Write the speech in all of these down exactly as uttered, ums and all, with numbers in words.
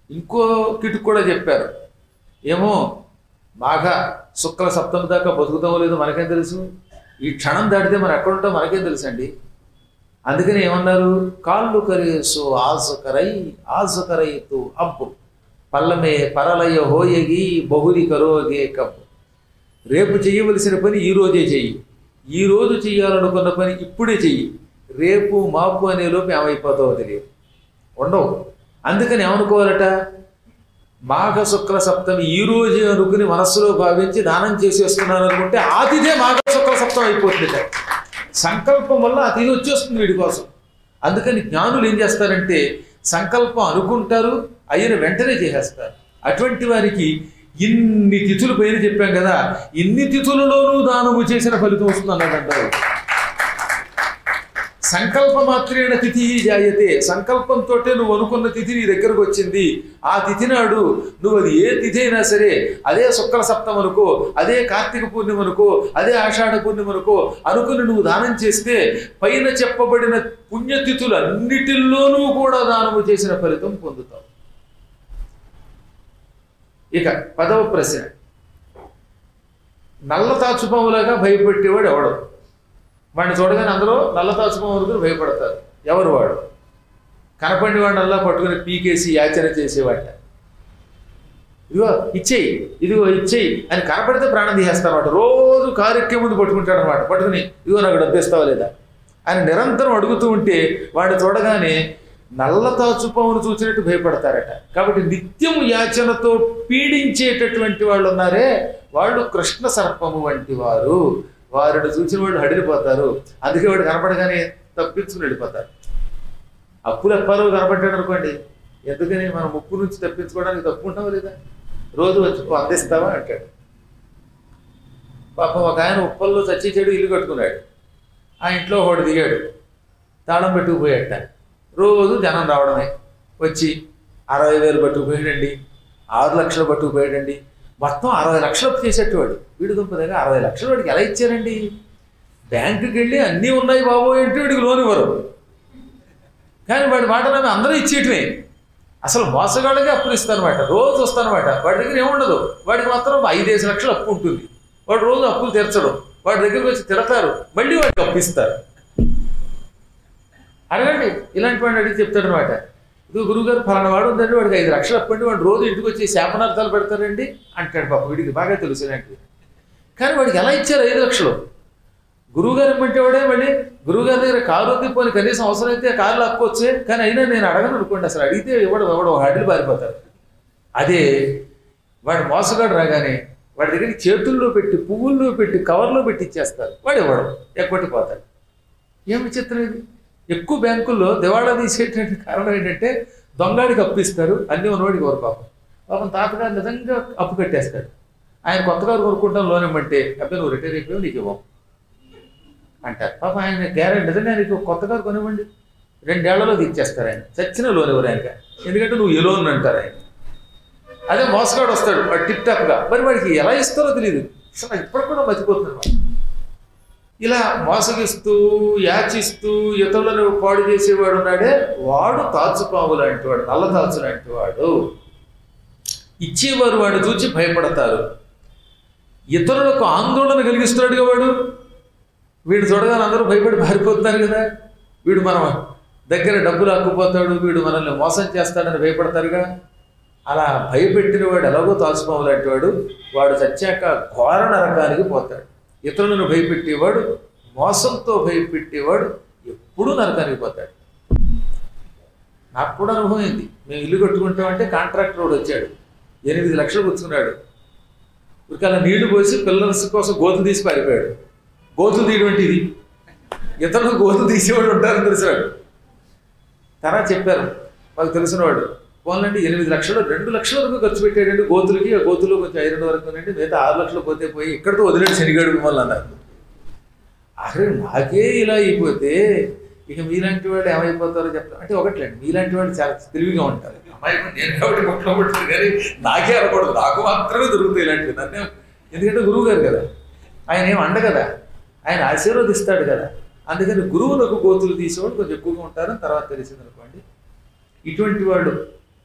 ఇంకో కిటుకు కూడా చెప్పారు. ఏమో బాగా శుక్ల సప్తమి దాకా బతుకుతామో లేదో మనకేం తెలుసు, ఈ క్షణం దాటితే మనం ఎక్కడుంటాం మనకేం తెలుసు అండి. అందుకని ఏమన్నారు, కాళ్ళు కరేసు ఆసుకరై ఆసుకరై తు అబ్బు పల్లమే పరలయ హోయగి బహురి కరోగే కప్పు. రేపు చేయవలసిన పని ఈరోజే చెయ్యి, ఈరోజు చెయ్యాలనుకున్న పని ఇప్పుడే చెయ్యి, రేపు మాపు అనే లోపు ఏమైపోతావో తెలియదు, ఉండవు. అందుకని ఏమనుకోవాలట, మాఘ శుక్ల సప్తమి ఈ రోజు అనుకుని మనస్సులో భావించి దానం చేసేస్తున్నాను అనుకుంటే ఆ తిథే మాఘ శుక్ల సప్తమి అయిపోతుంది. సంకల్పం వల్ల ఆ తిథి వచ్చేస్తుంది వీడి కోసం. అందుకని జ్ఞానులు ఏం చేస్తారంటే సంకల్పం అనుకుంటారు, అయిన వెంటనే చేసేస్తారు. అటువంటి వారికి ఇన్ని తిథులు పైన చెప్పాం కదా, ఇన్ని తిథులలోనూ దానము చేసిన ఫలితం వస్తుంది అన్నదంటారు. సంకల్ప మాత్రేణ తిథి జాయతే, సంకల్పంతో నువ్వు అనుకున్న తిథి నీ దగ్గరకు వచ్చింది. ఆ తిథి నాడు నువ్వు అది ఏ తిథి అయినా సరే, అదే శుక్ల సప్తం అనుకో, అదే కార్తీక పూర్ణిమ అనుకో, అదే ఆషాఢ పూర్ణిమ అనుకో అనుకుని నువ్వు దానం చేస్తే పైన చెప్పబడిన పుణ్యతిథులు అన్నిటిల్లోనూ కూడా దానము చేసిన ఫలితం పొందుతావు. ఇక పదవ ప్రశ్న, నల్ల తాచుపాములాగా భయపెట్టేవాడు ఎవడు? వాడిని చూడగానే అందరూ నల్ల తాచుపాము వరకు భయపడతారు. ఎవరు వాడు? కనపడిన వాడిని అల్లా పట్టుకుని పీకేసి యాచన చేసేవాట. ఇదిగో ఇచ్చేయి, ఇదిగో ఇచ్చేయి అని కనపడితే ప్రాణం తీసేస్తానమాట. రోజు కారెక్కే ముందు పట్టుకుంటాడు అనమాట. పట్టుకుని ఇదిగో నాకు డబ్బు ఇస్తావా లేదా అని నిరంతరం అడుగుతూ ఉంటే వాడిని చూడగానే నల్ల తాచుపామును చూసినట్టు భయపడతారట. కాబట్టి నిత్యం యాచనతో పీడించేటటువంటి వాళ్ళు ఉన్నారే, వాళ్ళు కృష్ణ సర్పము వంటి వారు. వారిని చూసిన వాళ్ళు హడిలిపోతారు. అందుకే వాడు కనపడగానే తప్పించుకుని వెళ్ళిపోతారు. అప్పులు అప్పాలు కనపడ్డాడు అనుకోండి, ఎందుకని మనం ముప్పు నుంచి తప్పించుకోవడానికి తప్పుకుంటావా లేదా, రోజు వచ్చి అందిస్తావా అంటాడు. పాపం ఒక ఆయన ఉప్పల్లో చచ్చి చెడు ఇల్లు కట్టుకున్నాడు. ఆ ఇంట్లో ఒకడు దిగాడు, తాళం పెట్టుకుపోయాట. రోజు జనం రావడమే, వచ్చి అరవై వేలు పట్టుకుపోయాడండి, ఆరు లక్షలు పట్టుకుపోయాడండి, మొత్తం అరవై లక్షలు అప్పు చేసేటవాడు. వీడి దుంపదగా అరవై లక్షలు వాడికి ఎలా ఇచ్చారండి? బ్యాంకుకి వెళ్ళి అన్నీ ఉన్నాయి బాబు అంటే వీడికి లోన్ ఇవ్వరు. కానీ వాడి మాట నమ్మి అందరూ ఇచ్చేయటమే. అసలు మోసగాళ్ళకే అప్పులు ఇస్తారనమాట. రోజు వస్తానమాట. వాడి దగ్గర ఏముండదు, వాడికి మాత్రం ఐదేసి లక్షలు అప్పు ఉంటుంది. వాడు రోజు అప్పులు తీర్చడం, వాడి దగ్గరికి వచ్చి తిడతారు, మళ్ళీ వాడికి అప్పు ఇస్తారు. అడగండి, ఇలాంటి వాడిని అడిగి చెప్తాడు అనమాట. ఇది గురువుగారు ఫలానా వాడు ఉందండి, వాడికి ఐదు లక్షలు అప్పండి, వాడు రోజు ఇంటికి వచ్చి శాపనార్థాలు పెడతారండి అంటాడు. పాప వీడికి బాగా తెలుసు ఇలాంటివి. కానీ వాడికి ఎలా ఇచ్చారు ఐదు లక్షలు? గురువుగారు ఇమ్మంటే వాడే మళ్ళీ గురువుగారి దగ్గర కారు ఉంది, పోనీ కనీసం అవసరం అయితే కారులో అక్కొచ్చే, కానీ అయినా నేను అడగను అనుకోండి. అసలు అడిగితే ఇవ్వడం ఎవడో హడిలు పారిపోతారు. అదే వాడు మోసగాడు రాగానే వాడి దగ్గరికి చేతుల్లో పెట్టి పువ్వుల్లో పెట్టి కవర్లో పెట్టి ఇచ్చేస్తారు. వాడు ఇవ్వడం ఎక్కొట్టిపోతాడు. ఏం విచిత్రం ఇది? ఎక్కువ బ్యాంకుల్లో దివాళా తీసేటువంటి కారణం ఏంటంటే దొంగడికి అప్పు ఇస్తారు, అన్నీ ఉన్నవాడికి ఎవరు పాపం. పాపం తాతగారు నిజంగా అప్పు కట్టేస్తాడు. ఆయన కొత్తగారు కొనుక్కుంటాం లోన్ ఇవ్వమంటే, అబ్బాయి నువ్వు రిటైర్ అయిపోయావు నీకు ఇవ్వం అంటారు. పాపం ఆయన గ్యారెంటీ నిజంగా నీకు కొత్తగారు కొనివ్వండి, రెండేళ్లలో తీర్చేస్తారు. ఆయన చచ్చిన లోన్ ఎవరు ఆయన, ఎందుకంటే నువ్వు ఏ లోన్ అంటారు ఆయన. అదే మోసగాడు వస్తాడు వాడు టిప్ టాప్గా, మరి వాడికి ఎలా ఇస్తారో తెలియదు. అసలు ఇప్పటికి కూడా మర్చిపోతున్నారు. ఇలా మోసగిస్తూ యాచిస్తూ ఇతరులను పాడు చేసేవాడు ఉన్నాడే, వాడు తాచుపాము లాంటి వాడు, నల్ల తాచు లాంటి వాడు. ఇచ్చేవారు వాడిని చూచి భయపడతారు. ఇతరులకు ఆందోళన కలిగిస్తున్నాడుగా వాడు. వీడు చూడగానే అందరూ భయపడి పారిపోతున్నారు కదా, వీడు మన దగ్గర డబ్బులు ఆక్కుపోతాడు, వీడు మనల్ని మోసం చేస్తాడని భయపడతారుగా. అలా భయపెట్టిన వాడు ఎలాగో తాచుపాము లాంటి వాడు. వాడు చచ్చాక ఘోర నరకానికి పోతాడు. ఇతరులను భయపెట్టేవాడు, మోసంతో భయపెట్టేవాడు ఎప్పుడూ నరకానికి పోతాడు. నాకు కూడా అనుభవం అయింది. మేము ఇల్లు కట్టుకుంటామంటే కాంట్రాక్టర్ వాడు వచ్చాడు, ఎనిమిది లక్షలు పుచ్చుకున్నాడు. అలా నీళ్లు పోసి పిల్లర్స్ కోసం గోతులు తీసి పారిపోయాడు. గోతులు తీయడం ఇది, ఇతరులు గోతులు తీసేవాడు ఉంటారని తెలిసినాడు. తర్వాత చెప్పారు మాకు తెలిసినవాడు, పోలండి ఎనిమిది లక్షలు రెండు లక్షల వరకు ఖర్చు పెట్టాడండి గోతులకి. ఆ గోతులు కొంచెం ఐరన్ వరకు అండి, మిగతా ఆరు లక్షలు పోతే పోయి ఇక్కడితో వదిలేడు శనిగాడు మిమ్మల్ని అన్నారు. అరే నాకే ఇలా అయిపోతే ఇక మీలాంటి వాళ్ళు ఏమైపోతారో చెప్తారు అంటే ఒకట్లేండి, మీలాంటి వాళ్ళు చాలా తెలివిగా ఉంటారు. అమ్మాయి నేను కాబట్టి కొట్లో పడుతుంది కానీ నాకే అనకూడదు, నాకు మాత్రమే దొరుకుతాయి ఇలాంటివి. నన్ను ఎందుకంటే గురువు గారు కదా, ఆయన ఏం అండ కదా, ఆయన ఆశీర్వదిస్తాడు కదా. అందుకని గురువులకు గోతులు తీసేవాడు కొంచెం ఎక్కువగా ఉంటారని తర్వాత తెలిసింది అనుకోండి. ఇటువంటి వాళ్ళు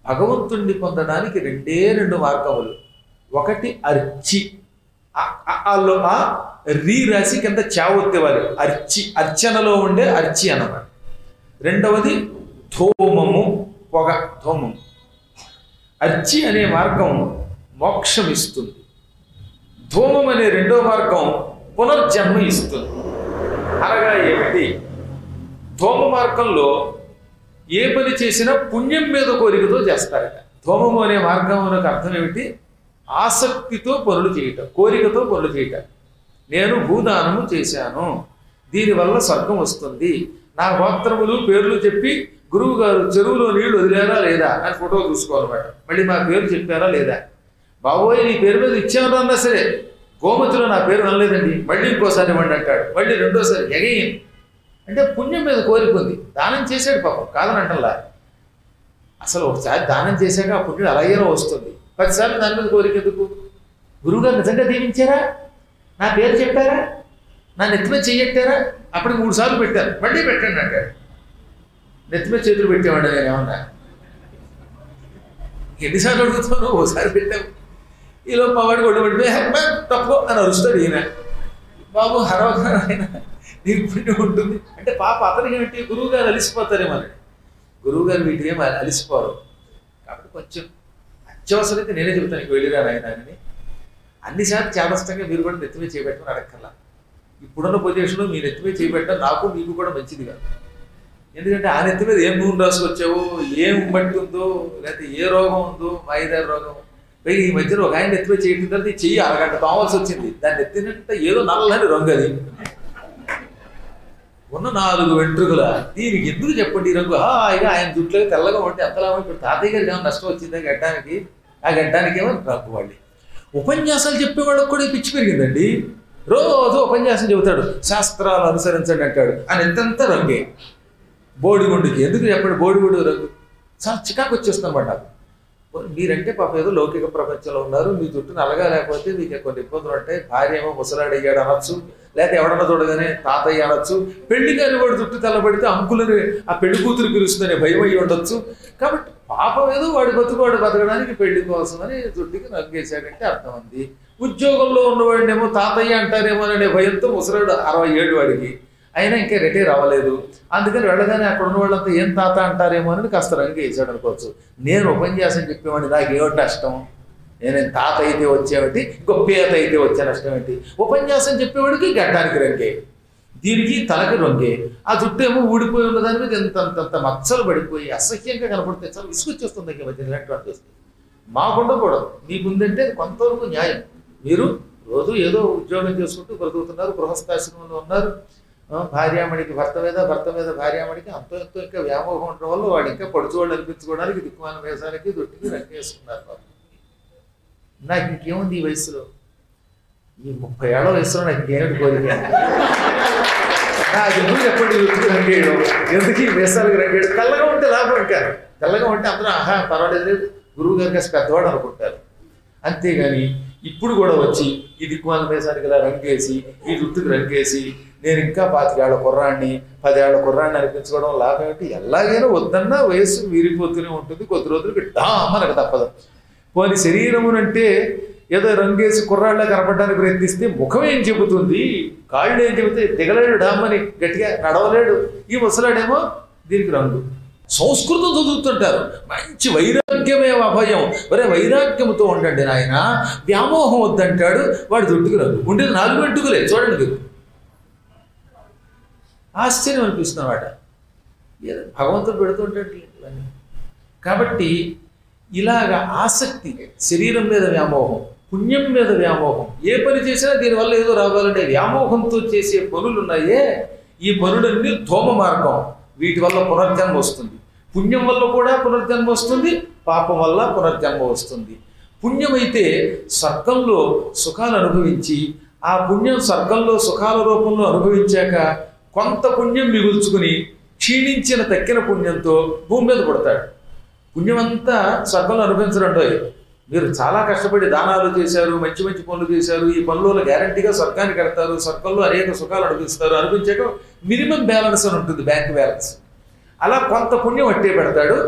భగవంతుణ్ణి పొందడానికి రెండే రెండు మార్గములు. ఒకటి అర్చి, అలో ఆ రీ రాసి కింద చావొత్తేవారు అర్చి, అర్చనలో ఉండే అర్చి అన్నమాట. రెండవది ధూమము, పొగ, ధూమం. అర్చి అనే మార్గం మోక్షం ఇస్తుంది, ధూమం అనే రెండో మార్గం పునర్జన్మ ఇస్తుంది. అనగా ఏమిటి? ధూమ మార్గంలో ఏ పని చేసినా పుణ్యం మీద కోరికతో చేస్తారట. ధూమము అనే మార్గంలోకి అర్థం ఏమిటి? ఆసక్తితో పనులు చేయటం, కోరికతో పనులు చేయటం. నేను భూదానము చేశాను, దీనివల్ల స్వర్గం వస్తుంది, నా గోత్రములు పేర్లు చెప్పి గురువు గారు చెరువులో నీళ్లు వదిలేరా లేదా అని ఫోటో చూసుకోవాలన్నమాట. మళ్ళీ మా పేరు చెప్పారా లేదా, బాబోయ్ నీ పేరు మీద ఇచ్చాను అన్నా సరే గోమతిలో నా పేరు అనలేదండి, మళ్ళీ ఇంకోసారి ఇవ్వండి అంటాడు. మళ్ళీ రెండోసారి ఎగైన్ అంటే పుణ్యం మీద కోరిక ఉంది. దానం చేశాడు పాపం, కాదని అంటలా. అసలు ఒకసారి దానం చేశాక ఆ పుణ్యం అలాగేనో వస్తుంది. పదిసార్లు దాని మీద కోరిక ఎందుకు? గురువుగారు నిజంగా దీవించారా, నా పేరు చెప్పారా, నా నెత్తిమే చెయ్యట్టారా, అప్పుడు మూడు సార్లు పెట్టారు, మళ్ళీ పెట్టండి అంటాడు. నెత్తిమే చేతులు పెట్టేవాడు నేను ఏమన్నా? ఎన్నిసార్లు అడుగుతాను? ఓసారి పెట్టావు. ఈలో మా వాడు కొట్టు పడిపోయి తప్పు అని అరుస్తాడు ఈయన. బాబు హరవగా ఆయన నీకు పుణ్యం ఉంటుంది అంటే పాప అతనికి ఏమిటి? గురువు గారు అలిసిపోతారేమో అని. గురువు గారు వీటి ఏమో అలిసిపోరు కాబట్టి కొంచెం అత్యవసరైతే నేనే చెబుతాను, నీకు వెళ్ళిరా ఆయన అని. అన్నిసార్లు చేదస్తంగా మీరు కూడా నెత్తిమే చేయబెట్టమని అడగక్కర్లా. ఇప్పుడున్న పొజిషన్లో మీ నెత్తిమే చేయబెట్టడం నాకు మీకు కూడా మంచిది కాదు. ఎందుకంటే ఆ నెత్తి మీద ఏం నూనె రాసుకొచ్చావు, ఏం మట్టి ఉందో, లేకపోతే ఏ రోగం ఉందో, మాయిదారి రోగం. పైగా ఈ మధ్యలో ఒక ఆయన నెత్తిమే చేయడం తర్వాత చెయ్యి అరగంట తోమాల్సి వచ్చింది. దాన్ని ఎత్తినంటే ఏదో నల్లని రంగు, అది ఉన్న నాలుగు వెంట్రుకల. దీనికి ఎందుకు చెప్పండి ఈ రంగు? హాయిగా ఆయన జుట్లో తెల్లగా ఉంటే ఎంతలా ఇప్పుడు తాతయ్య గారికి ఏమైనా నష్టం వచ్చిందా గడ్డానికి? ఆ గడ్డానికి ఏమో రంగు వాళ్ళు. ఉపన్యాసాలు చెప్పేవాళ్ళకి కూడా పిచ్చి పెరిగిందండి. రోజు ఉపన్యాసం చెబుతాడు, శాస్త్రాలు అనుసరించండి అంటాడు, అని ఎంతంత రంగే. బోడిగుండుకి ఎందుకు చెప్పండి? బోడిగుండు రంగు చాలా చికాకు వచ్చేస్తుందన్నమాట నాకు. మీరంటే పాప ఏదో లౌకిక ప్రపంచంలో ఉన్నారు, మీ జుట్టు నల్లగా లేకపోతే మీకు కొన్ని ఇబ్బందులు ఉంటాయి. భార్య ఏమో ముసలాడయ్యాడు అనొచ్చు, లేకపోతే ఎవడన్నా చూడగానే తాతయ్య అనొచ్చు. పెళ్లి కాని వాడు జుట్టు తెల్లబడితే అంకులని ఆ పెళ్లి కూతురు పిలుస్తుందనే భయం అయ్యి ఉండొచ్చు. కాబట్టి పాపం ఏదో వాడి బతుకువాడు బతకడానికి పెళ్లి కోసమని జుట్టుకి రంగేశాడంటే అర్థం ఉంది. ఉద్యోగంలో ఉన్నవాడినేమో తాతయ్య అంటారేమో అనే భయంతో ముసలాడు అరవై ఏడు వాడికి, అయినా ఇంకా రిటైర్ అవ్వలేదు. అందుకని వెళ్ళగానే అక్కడ ఉన్న వాళ్ళంతా ఏం తాత అంటారేమో అని కాస్త రంగు వేసాడు అనుకోవచ్చు. నేను ఉపన్యాసం చెప్పేవాడిని, నాకు ఏమిటి నష్టం? నేను తాత అయితే వచ్చేవాటి, గొప్పేత అయితే వచ్చే నష్టం ఏంటి? ఉపన్యాసం చెప్పేవాడికి గడ్డానికి రంగే, దీనికి తలకి రంగే. ఆ జుట్టు ఏమో ఊడిపోయి ఉన్న దాని మీద ఎంతంతంత మచ్చలు పడిపోయి అసహ్యంగా కనపడితే చాలా విసుకొచ్చేస్తుంది. ఈ మధ్య ఇలాంటి వస్తుంది. మాకుండకూడదు. మీకుందంటే కొంతవరకు న్యాయం. మీరు రోజు ఏదో ఉద్యోగం చేసుకుంటూ బ్రతుకుతున్నారు, గృహస్థాశ్రమంలో ఉన్నారు. భార్యామణికి భర్త మీద, భర్త మీద భార్యామణికి అంతో ఎంతో ఇంకా వ్యామోహం ఉండడం వల్ల వాడు ఇంకా పడుచోళ్ళు అనిపించుకోవడానికి దిక్కుమాల వేసాలకి దొట్టికి రంగేసుకున్నారు. నాకు ఇంకేముంది ఈ వయసులో, ఈ ముప్పై ఏళ్ళ వయసులో నాకు ఇంకేమిటి కోరిక? నాకు ఎందుకు చెప్పండి దొట్టికి రంగేయడం, ఎందుకు ఈ వేసాలకి రంగేయడం? తెల్లగా ఉంటే లాభం. ఇంకా తెల్లగా ఉంటే అందరూ ఆహా పర్వాలేదు లేదు గురువు గారికి కాస్త పెద్దవాడు అనుకుంటారు. అంతేగాని ఇప్పుడు కూడా వచ్చి ఈ దిక్కుమాల వేసానికి ఇలా రంగేసి, ఈ జుట్టుకి రంగేసి నేను ఇంకా పాతికేళ్ల కుర్రాన్ని, పదేళ్ల కుర్రాన్ని అనిపించుకోవడం లాభం ఏంటి? ఎలాగైనా వద్దన్నా వయస్సు వీరిపోతూనే ఉంటుంది. కొద్ది రోజులకి డా మనకు తప్పదు. పోనీ శరీరమునంటే ఏదో రంగేసి కుర్రాళ్ళ కనపడడానికి ప్రయత్నిస్తే ముఖం ఏం చెబుతుంది, కాళ్ళు ఏం చెబితే దిగలేడు, డామ్మని గట్టిగా నడవలేడు. ఈ ముసలాడేమో దీనికి రంగు. సంస్కృతం చదువుతుంటారు, మంచి వైరాగ్యమే అభయం. ఒరే వైరాగ్యంతో ఉండండి నాయన, వ్యామోహం వద్దంటాడు. వాడు జుట్టుకు రంగు ఉండేది నాలుగు వెంటుకులే. చూడండి మీరు, ఆశ్చర్యం అనిపిస్తుంది అన్నమాట. భగవంతుడు పెడుతుంటాడు ఇవన్నీ. కాబట్టి ఇలాగ ఆసక్తి, శరీరం మీద వ్యామోహం, పుణ్యం మీద వ్యామోహం, ఏ పని చేసినా దీనివల్ల ఏదో రావాలంటే వ్యామోహంతో చేసే పనులు ఉన్నాయే, ఈ పనులన్నీ ధూమ మార్గం. వీటి వల్ల పునర్జన్మ వస్తుంది. పుణ్యం వల్ల కూడా పునర్జన్మ వస్తుంది, పాపం వల్ల పునర్జన్మ వస్తుంది. పుణ్యం అయితే స్వర్గంలో సుఖాలు అనుభవించి, ఆ పుణ్యం స్వర్గంలో సుఖాల రూపంలో అనుభవించాక కొంత పుణ్యం మిగుల్చుకుని క్షీణించిన తక్కిన పుణ్యంతో భూమి మీద పడతాడు. పుణ్యం అంతా స్వర్గంలో అనుభవించడంలో మీరు చాలా కష్టపడి దానాలు చేశారు, మంచి మంచి పనులు చేశారు, ఈ పనులలో గ్యారంటీగా స్వర్గానికి కడతారు, స్వర్గంలో అనేక సుఖాలు అనిపిస్తారు. అనిపించాక మినిమం బ్యాలెన్స్ అని ఉంటుంది, బ్యాంక్ బ్యాలెన్స్. అలా కొంత పుణ్యం అట్టే పెడతాడు.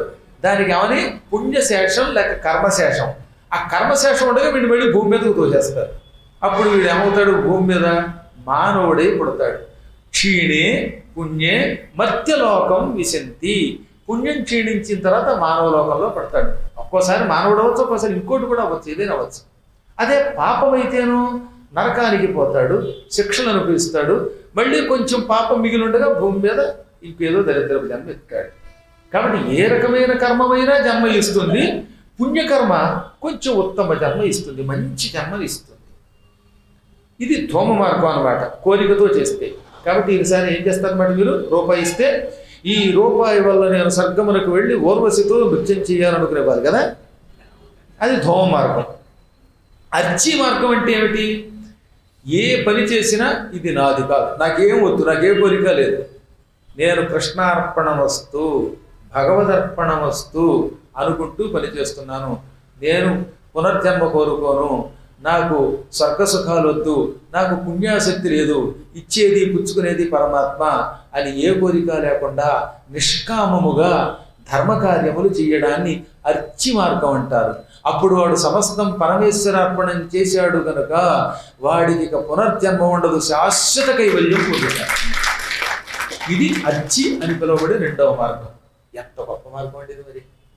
దానికి ఏమని పుణ్యశేషం లేక కర్మశేషం. ఆ కర్మశేషం ఉండగా వీడిని మళ్ళీ భూమి మీదకు తోసేస్తారు. అప్పుడు వీడు ఏమవుతాడు? భూమి మీద మానవుడై పుడతాడు. క్షీణే పుణ్యే మర్త్యలోకం విశంతి. పుణ్యం క్షీణించిన తర్వాత మానవ లోకంలో పడతాడు. ఒక్కోసారి మానవుడు అవ్వచ్చు, ఒక్కోసారి ఇంకోటి కూడా అవ్వచ్చు, ఏదైనా అవ్వచ్చు. అదే పాపం అయితేనో నరకానికి పోతాడు, శిక్షలు అనుభవిస్తాడు. మళ్ళీ కొంచెం పాపం మిగిలి ఉండగా భూమి మీద ఇంకేదో దరిద్రపు జన్మ ఎత్తాడు. కాబట్టి ఏ రకమైన కర్మమైనా జన్మ ఇస్తుంది. పుణ్యకర్మ కొంచెం ఉత్తమ జన్మ ఇస్తుంది, మంచి జన్మని ఇస్తుంది. ఇది ధూమ మార్గం అన్నమాట, కోరికతో చేస్తే. కాబట్టి ఈసారి ఏం చేస్తారన్నమాట, మీరు రూపాయి ఇస్తే ఈ రూపాయి వల్ల నేను స్వర్గమునకు వెళ్ళి ఊర్వశితో నృత్యం చేయాలనుకునేవారు కదా, అది ధూమ మార్గం. అర్చి మార్గం అంటే ఏమిటి? ఏ పని చేసినా ఇది నాది కాదు, నాకేం వద్దు, నాకే కోరిక లేదు, నేను కృష్ణార్పణమస్తు భగవదర్పణమస్తు అనుకుంటూ పని చేస్తున్నాను. నేను పునర్జన్మ కోరుకోను, నాకు స్వర్గసుఖాలు వద్దు, నాకు పుణ్యాశక్తి లేదు, ఇచ్చేది పుచ్చుకునేది పరమాత్మ అని ఏ కోరిక లేకుండా నిష్కామముగా ధర్మకార్యములు చేయడాన్ని అర్చి మార్గం అంటారు. అప్పుడు వాడు సమస్తం పరమేశ్వరార్పణం చేశాడు కనుక వాడికి ఇక పునర్జన్మ ఉండదు, శాశ్వత కైవల్యం పొందుతాడు. ఇది అర్చి అని పిలువబడే రెండవ మార్గం. ఎంత గొప్ప మార్గం అండి ఇది! మరి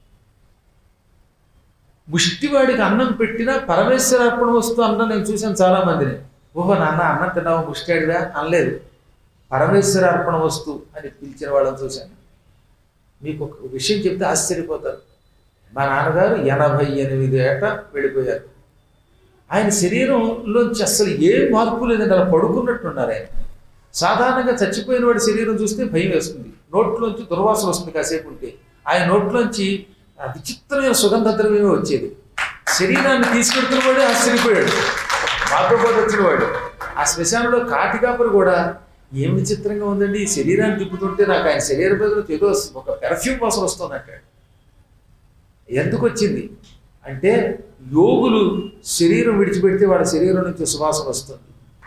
ముష్టివాడికి అన్నం పెట్టినా పరమేశ్వరార్పణ వస్తూ అన్నం నేను చూశాను చాలా మందిని. ఓహో నాన్న అన్నం తిన్నావు ముష్టివాడివా అనలేదు, పరమేశ్వరార్పణ వస్తు అని పిలిచిన వాళ్ళని చూశాను. మీకు ఒక విషయం చెప్తే ఆశ్చర్యపోతారు. మా నాన్నగారు ఎనభై ఎనిమిది ఏట వెళ్ళిపోయారు. ఆయన శరీరంలోంచి అస్సలు ఏ మార్పు లేదండి, అలా పడుకున్నట్టున్నారు ఆయన. సాధారణంగా చచ్చిపోయిన వాడి శరీరం చూస్తే భయం వేస్తుంది, నోట్లోంచి దుర్వాసన వస్తుంది కాసేపు ఉంటే. ఆయన నోట్లోంచి విచిత్రమైన సుగంధ ద్రవ్యమే వచ్చేది. శరీరాన్ని తీసుకెడుతున్న వాడే ఆశ్చర్యపోయాడు, మాతో పాటు వచ్చిన వాడు. ఆ శ్మశానంలో కాటికాపురు కూడా ఏం విచిత్రంగా ఉందండి, ఈ శరీరాన్ని తిప్పుతుంటే నాకు ఆయన శరీర బదులు ఏదో ఒక పెర్ఫ్యూమ్ వాసన వస్తుందంటాడు. ఎందుకు వచ్చింది అంటే యోగులు శరీరం విడిచిపెడితే వాళ్ళ శరీరం నుంచి సువాసన వస్తుంది.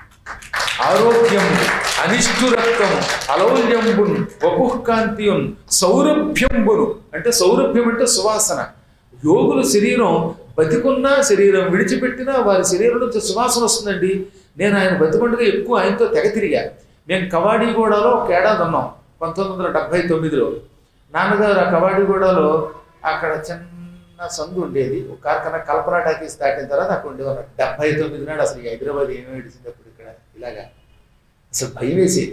ఆరోగ్యం అనిష్ఠురత్వం అలౌల్యంబున్ వపుఃకాంతియున్ సౌరభ్యంబును అంటే సౌరభ్యం అంటే సువాసన. యోగుల శరీరం బతికున్నా శరీరం విడిచిపెట్టినా వారి శరీరం నుంచి సువాసన వస్తుందండి. నేను ఆయన బతికుండగా ఎక్కువ ఆయనతో తెగ తిరిగా. మేము కవాడిగూడలో ఒక ఏడాది ఉన్నాం పంతొమ్మిది వందల డెబ్బై తొమ్మిదిలో. నాన్నగారు ఆ కవాడిగూడలో అక్కడ చిన్న సందు ఉండేది, ఒక కార్ఖానా కల్పన టాకీస్ దాటిన తర్వాత అక్కడ ఉండేవారు. డెబ్బై తొమ్మిది నాడు అసలు హైదరాబాద్ ఏమేమి విడిచినప్పుడు ఇక్కడ ఇలాగా అసలు భయం వేసేది.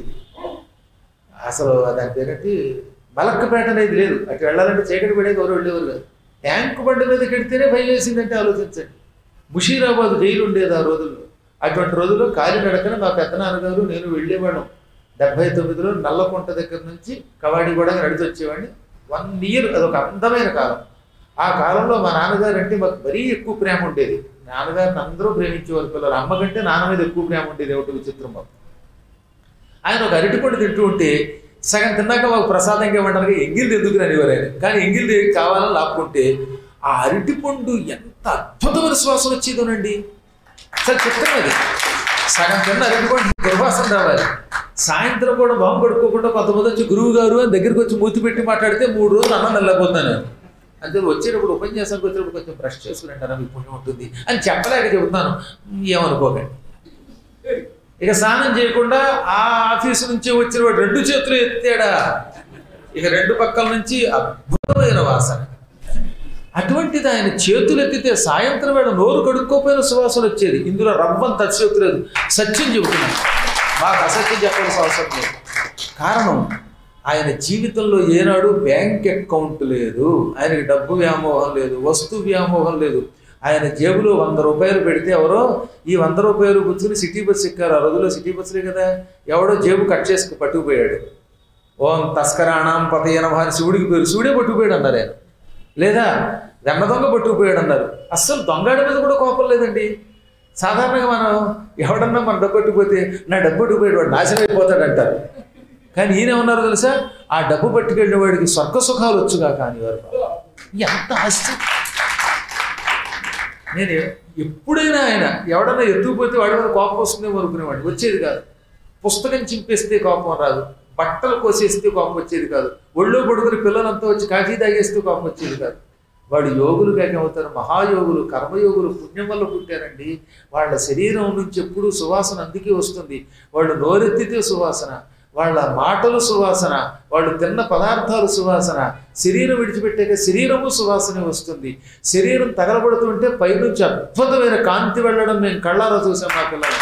అసలు దాని పేరేంటి మలక్కపేట అనేది లేదు, అటు వెళ్ళాలంటే చీకటి పడేది ఎవరు వెళ్ళేవారు కాదు. ట్యాంకు బండి మీద కడితేనే భయం వేసిందంటే ఆలోచించండి. ముషీరాబాద్ జైలు ఉండేది ఆ రోజుల్లో. అటువంటి రోజుల్లో కాలినడకన మా పెద్దనాన్నగారు నేను వెళ్ళేవాళ్ళం. డెబ్బై తొమ్మిదిలో నల్లకుంట దగ్గర నుంచి కవాడిగూడ నడిచి వచ్చేవాడిని. వన్ ఇయర్ అదొక అందమైన కాలం. ఆ కాలంలో మా నాన్నగారు అంటే మాకు మరీ ఎక్కువ ప్రేమ ఉండేది. నాన్నగారిని అందరూ ప్రేమించేవారు పిల్లలు. అమ్మ కంటే నాన్న మీద ఎక్కువ ప్రేమ ఉండేది. ఏమిటి విచిత్రం మాకు. ఆయన ఒక అరటిపండు తింటూ ఉంటే సగం తిన్నాక మాకు ప్రసాదంగా ఇవ్వడానికి ఎంగిల్ ఎందుకు అనేవారు ఆయన. కానీ ఎంగిల్ కావాలని లాక్కుంటే ఆ అరటిపండు ఎంత అద్భుతమైన శ్వాసన వచ్చేదోనండి. అసలు చిత్రం అది. సగం తిన్న అరటిపండు దుర్వాసన రావాలి. సాయంత్రం కూడా బాంబు పడుకోకుండా కొంతమంది వచ్చి గురువు గారు అని దగ్గరికి వచ్చి మూతి పెట్టి మాట్లాడితే మూడు రోజులు అన్నం నల్లపోతాను. అంతే వచ్చేటప్పుడు ఉపన్యాసానికి వచ్చేటప్పుడు కొంచెం బ్రష్ చేసుకుని మీకు పుణ్యం ఉంటుంది అని చెప్పలేక చెబుతున్నాను, ఏమనుకోకండి. ఇక స్నానం చేయకుండా ఆ ఆఫీసు నుంచి వచ్చిన వాడు రెండు చేతులు ఎత్తాడా, ఇక రెండు పక్కల నుంచి అద్భుతమైన వాసన. అటువంటిది ఆయన చేతులు ఎత్తితే సాయంత్రం వేళ నోరు కడుక్కోపోయిన సువాసన వచ్చేది. ఇందులో రవ్వంత అతిశయోక్తి లేదు, సత్యం చెబుతున్నాను, మాకు అసత్యం చెప్పాల్సిన అవసరం లేదు. కారణం ఆయన జీవితంలో ఏనాడు బ్యాంక్ అకౌంట్ లేదు, ఆయనకి డబ్బు వ్యామోహం లేదు, వస్తు వ్యామోహం లేదు. ఆయన జేబులో వంద రూపాయలు పెడితే ఎవరో ఈ వంద రూపాయలు కూర్చుని సిటీ బస్సు ఎక్కారు. ఆ రోజుల్లో సిటీ బస్సులే కదా, ఎవడో జేబు కట్ చేసుకు పట్టుకుపోయాడు. ఓం తస్కరాణం పతయన అని శివుడికి పేరు, శివుడే పట్టుకుపోయాడు అన్నారు ఆయన. లేదా వెన్న దొంగ పట్టుకుపోయాడు అన్నారు. అస్సలు దొంగడి మీద కూడా కోపం లేదండి. సాధారణంగా మనం ఎవడన్నా మన డబ్బు పట్టుకుపోతే నా డబ్బు పట్టుకుపోయాడు వాడు నాశనం అయిపోతాడు అంటారు. కానీ ఈయన ఏమన్నారు తెలుసా, ఆ డబ్బు పట్టుకెళ్ళిన వాడికి స్వర్గ సుఖాలు వచ్చుగా కానీ వారు. ఎంత ఆశ్చర్యం. నేను ఎప్పుడైనా ఆయన ఎవడన్నా ఎత్తుకుపోతే వాడి మీద కోపం వస్తుందేమో అనుకునేవాడిని, వచ్చేది కాదు. పుస్తకం చింపేస్తే కోపం రాదు, బట్టలు కోసేస్తే కోపం వచ్చేది కాదు, ఒళ్ళో పడుకుని పిల్లలంతా వచ్చి కాఫీ తాగేస్తే కోపం వచ్చేది కాదు. వాడు యోగులుగా ఏమవుతారు, మహాయోగులు, కర్మయోగులు, పుణ్యం వల్ల పుట్టారండి. వాళ్ళ శరీరం నుంచి ఎప్పుడూ సువాసన అందుకే వస్తుంది. వాళ్ళు నోరెత్తితే సువాసన, వాళ్ళ మాటలు సువాసన, వాళ్ళు తిన్న పదార్థాలు సువాసన, శరీరం విడిచిపెట్టాక శరీరము సువాసనే వస్తుంది. శరీరం తగలబడుతుంటే పైనుంచి అద్భుతమైన కాంతి వెళ్ళడం మేము కళ్ళారా చూసాం మా పిల్లలు.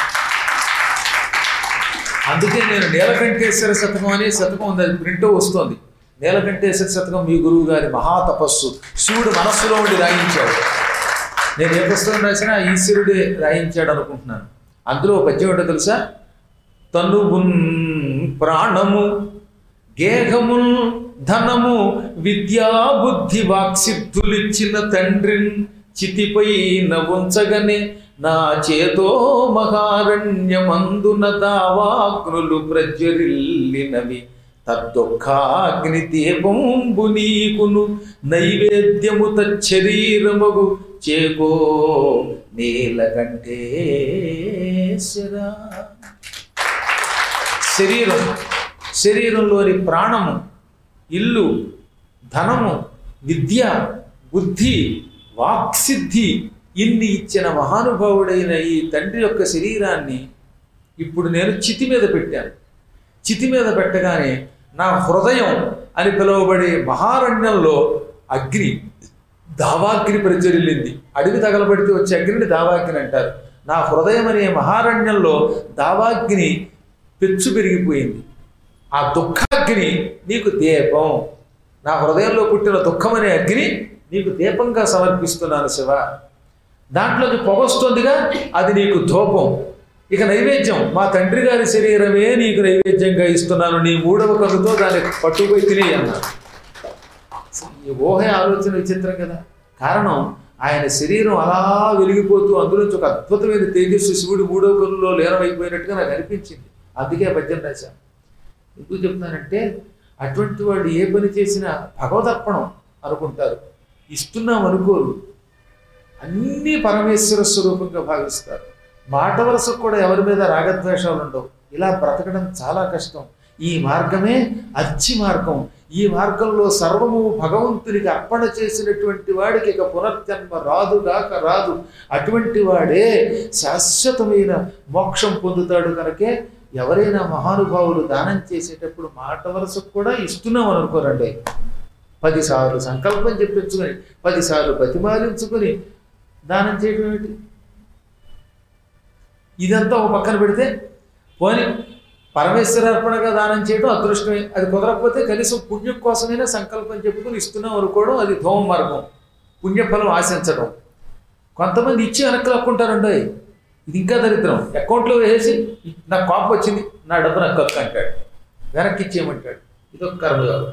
అందుకే నేను నీలకంఠేశ్వర శతకం అనే శతకం ఉంది, అది ప్రింటో వస్తుంది. నీలకంఠేశ్వర శతకం మీ గురువు గారి మహాతపస్సు, శివుడు మనస్సులో ఉండి రాయించాడు. నేను ఏ పుస్తకం రాసినా ఈశ్వరుడే రాయించాడు అనుకుంటున్నాను. అందులో పద్యం ఏంటో తెలుసా? తనువున్ ప్రాణము గేహమున్ ధనము విద్యా బుద్ధి వాక్సిద్ధులిచ్చిన తండ్రిన్ చితిపైన ఉంచగనే నా చేతో మహారణ్యమందున దావాగ్నులు ప్రజ్వరిల్లినవి తద్దుఃఖాగ్ని దీపంబు నీకును నైవేద్యము తచ్చరీరమగు చేకో నీలకంఠేశ్వర. శరీరం, శరీరంలోని ప్రాణము, ఇల్లు, ధనము, విద్య, బుద్ధి, వాక్సిద్ధి ఇన్ని ఇచ్చిన మహానుభావుడైన ఈ తండ్రి యొక్క శరీరాన్ని ఇప్పుడు నేను చితి మీద పెట్టాను. చితి మీద పెట్టగానే నా హృదయం అని పిలువబడే మహారణ్యంలో అగ్ని, దావాగ్ని ప్రజ్వరిల్లింది. అడవి తగలబడితే వచ్చే అగ్నిని దావాగ్ని అంటారు. నా హృదయం అనే మహారణ్యంలో దావాగ్ని పెచ్చు పెరిగిపోయింది. ఆ దుఃఖాగ్ని నీకు దీపం, నా హృదయంలో పుట్టిన దుఃఖం అనే అగ్ని నీకు దీపంగా సమర్పిస్తున్నాను శివ. దాంట్లోకి పొగొస్తుందిగా, అది నీకు ధూపం. ఇక నైవేద్యం, మా తండ్రి గారి శరీరమే నీకు నైవేద్యంగా ఇస్తున్నాను, నీ మూడవ కన్నుతో దాన్ని పట్టుకుపోయి తినే అన్నారు. ఈ ఊహ ఆలోచన విచిత్రం కదా. కారణం ఆయన శరీరం అలా వెలిగిపోతూ అందులోంచి ఒక అద్భుతమైన తేజస్సు శివుడు మూడవ కన్నులో లీనమైపోయినట్టుగా నాకు అనిపించింది. అందుకే పద్యం రాశాను. ఎందుకు చెప్తున్నానంటే అటువంటి వాళ్ళు ఏ పని చేసినా భగవదర్పణం అనుకుంటారు, ఇస్తున్నాం అనుకోరు, అన్నీ పరమేశ్వర స్వరూపంగా భావిస్తారు. మాట వరుసకు కూడా ఎవరి మీద రాగద్వేషాలు ఉండవు. ఇలా బ్రతకడం చాలా కష్టం. ఈ మార్గమే అచ్చి మార్గం. ఈ మార్గంలో సర్వము భగవంతునికి అర్పణ చేసినటువంటి వాడికి ఇక పునర్జన్మ రాదుగాక రాదు. అటువంటి వాడే శాశ్వతమైన మోక్షం పొందుతాడు. కనుకే ఎవరైనా మహానుభావులు దానం చేసేటప్పుడు మాట వరుసకు కూడా ఇస్తున్నాం అనుకోరండి. పదిసార్లు సంకల్పం చెప్పించుకొని పదిసార్లు బతిమాలించుకొని దానం చేయడం ఏమిటి? ఇదంతా ఒక పక్కన పెడితే పోనీ పరమేశ్వరార్పణగా దానం చేయడం అదృష్టమే. అది కుదరకపోతే కనీసం పుణ్యం కోసమైనా సంకల్పం చెప్పుకొని ఇస్తున్నాం అనుకోవడం, అది ధూమ మార్గం. పుణ్యఫలం ఆశించడం. కొంతమంది ఇచ్చి వెనక్కి లాక్కుంటారండి. ఇది ఇంకా దరిద్రం. అకౌంట్లో వేసేసి నాకు కోపం వచ్చింది, నా డబ్బు నాకు కక్కు అంటాడు, వెనక్కి ఇచ్చేయమంటాడు. ఇదొక కర్మయోగం.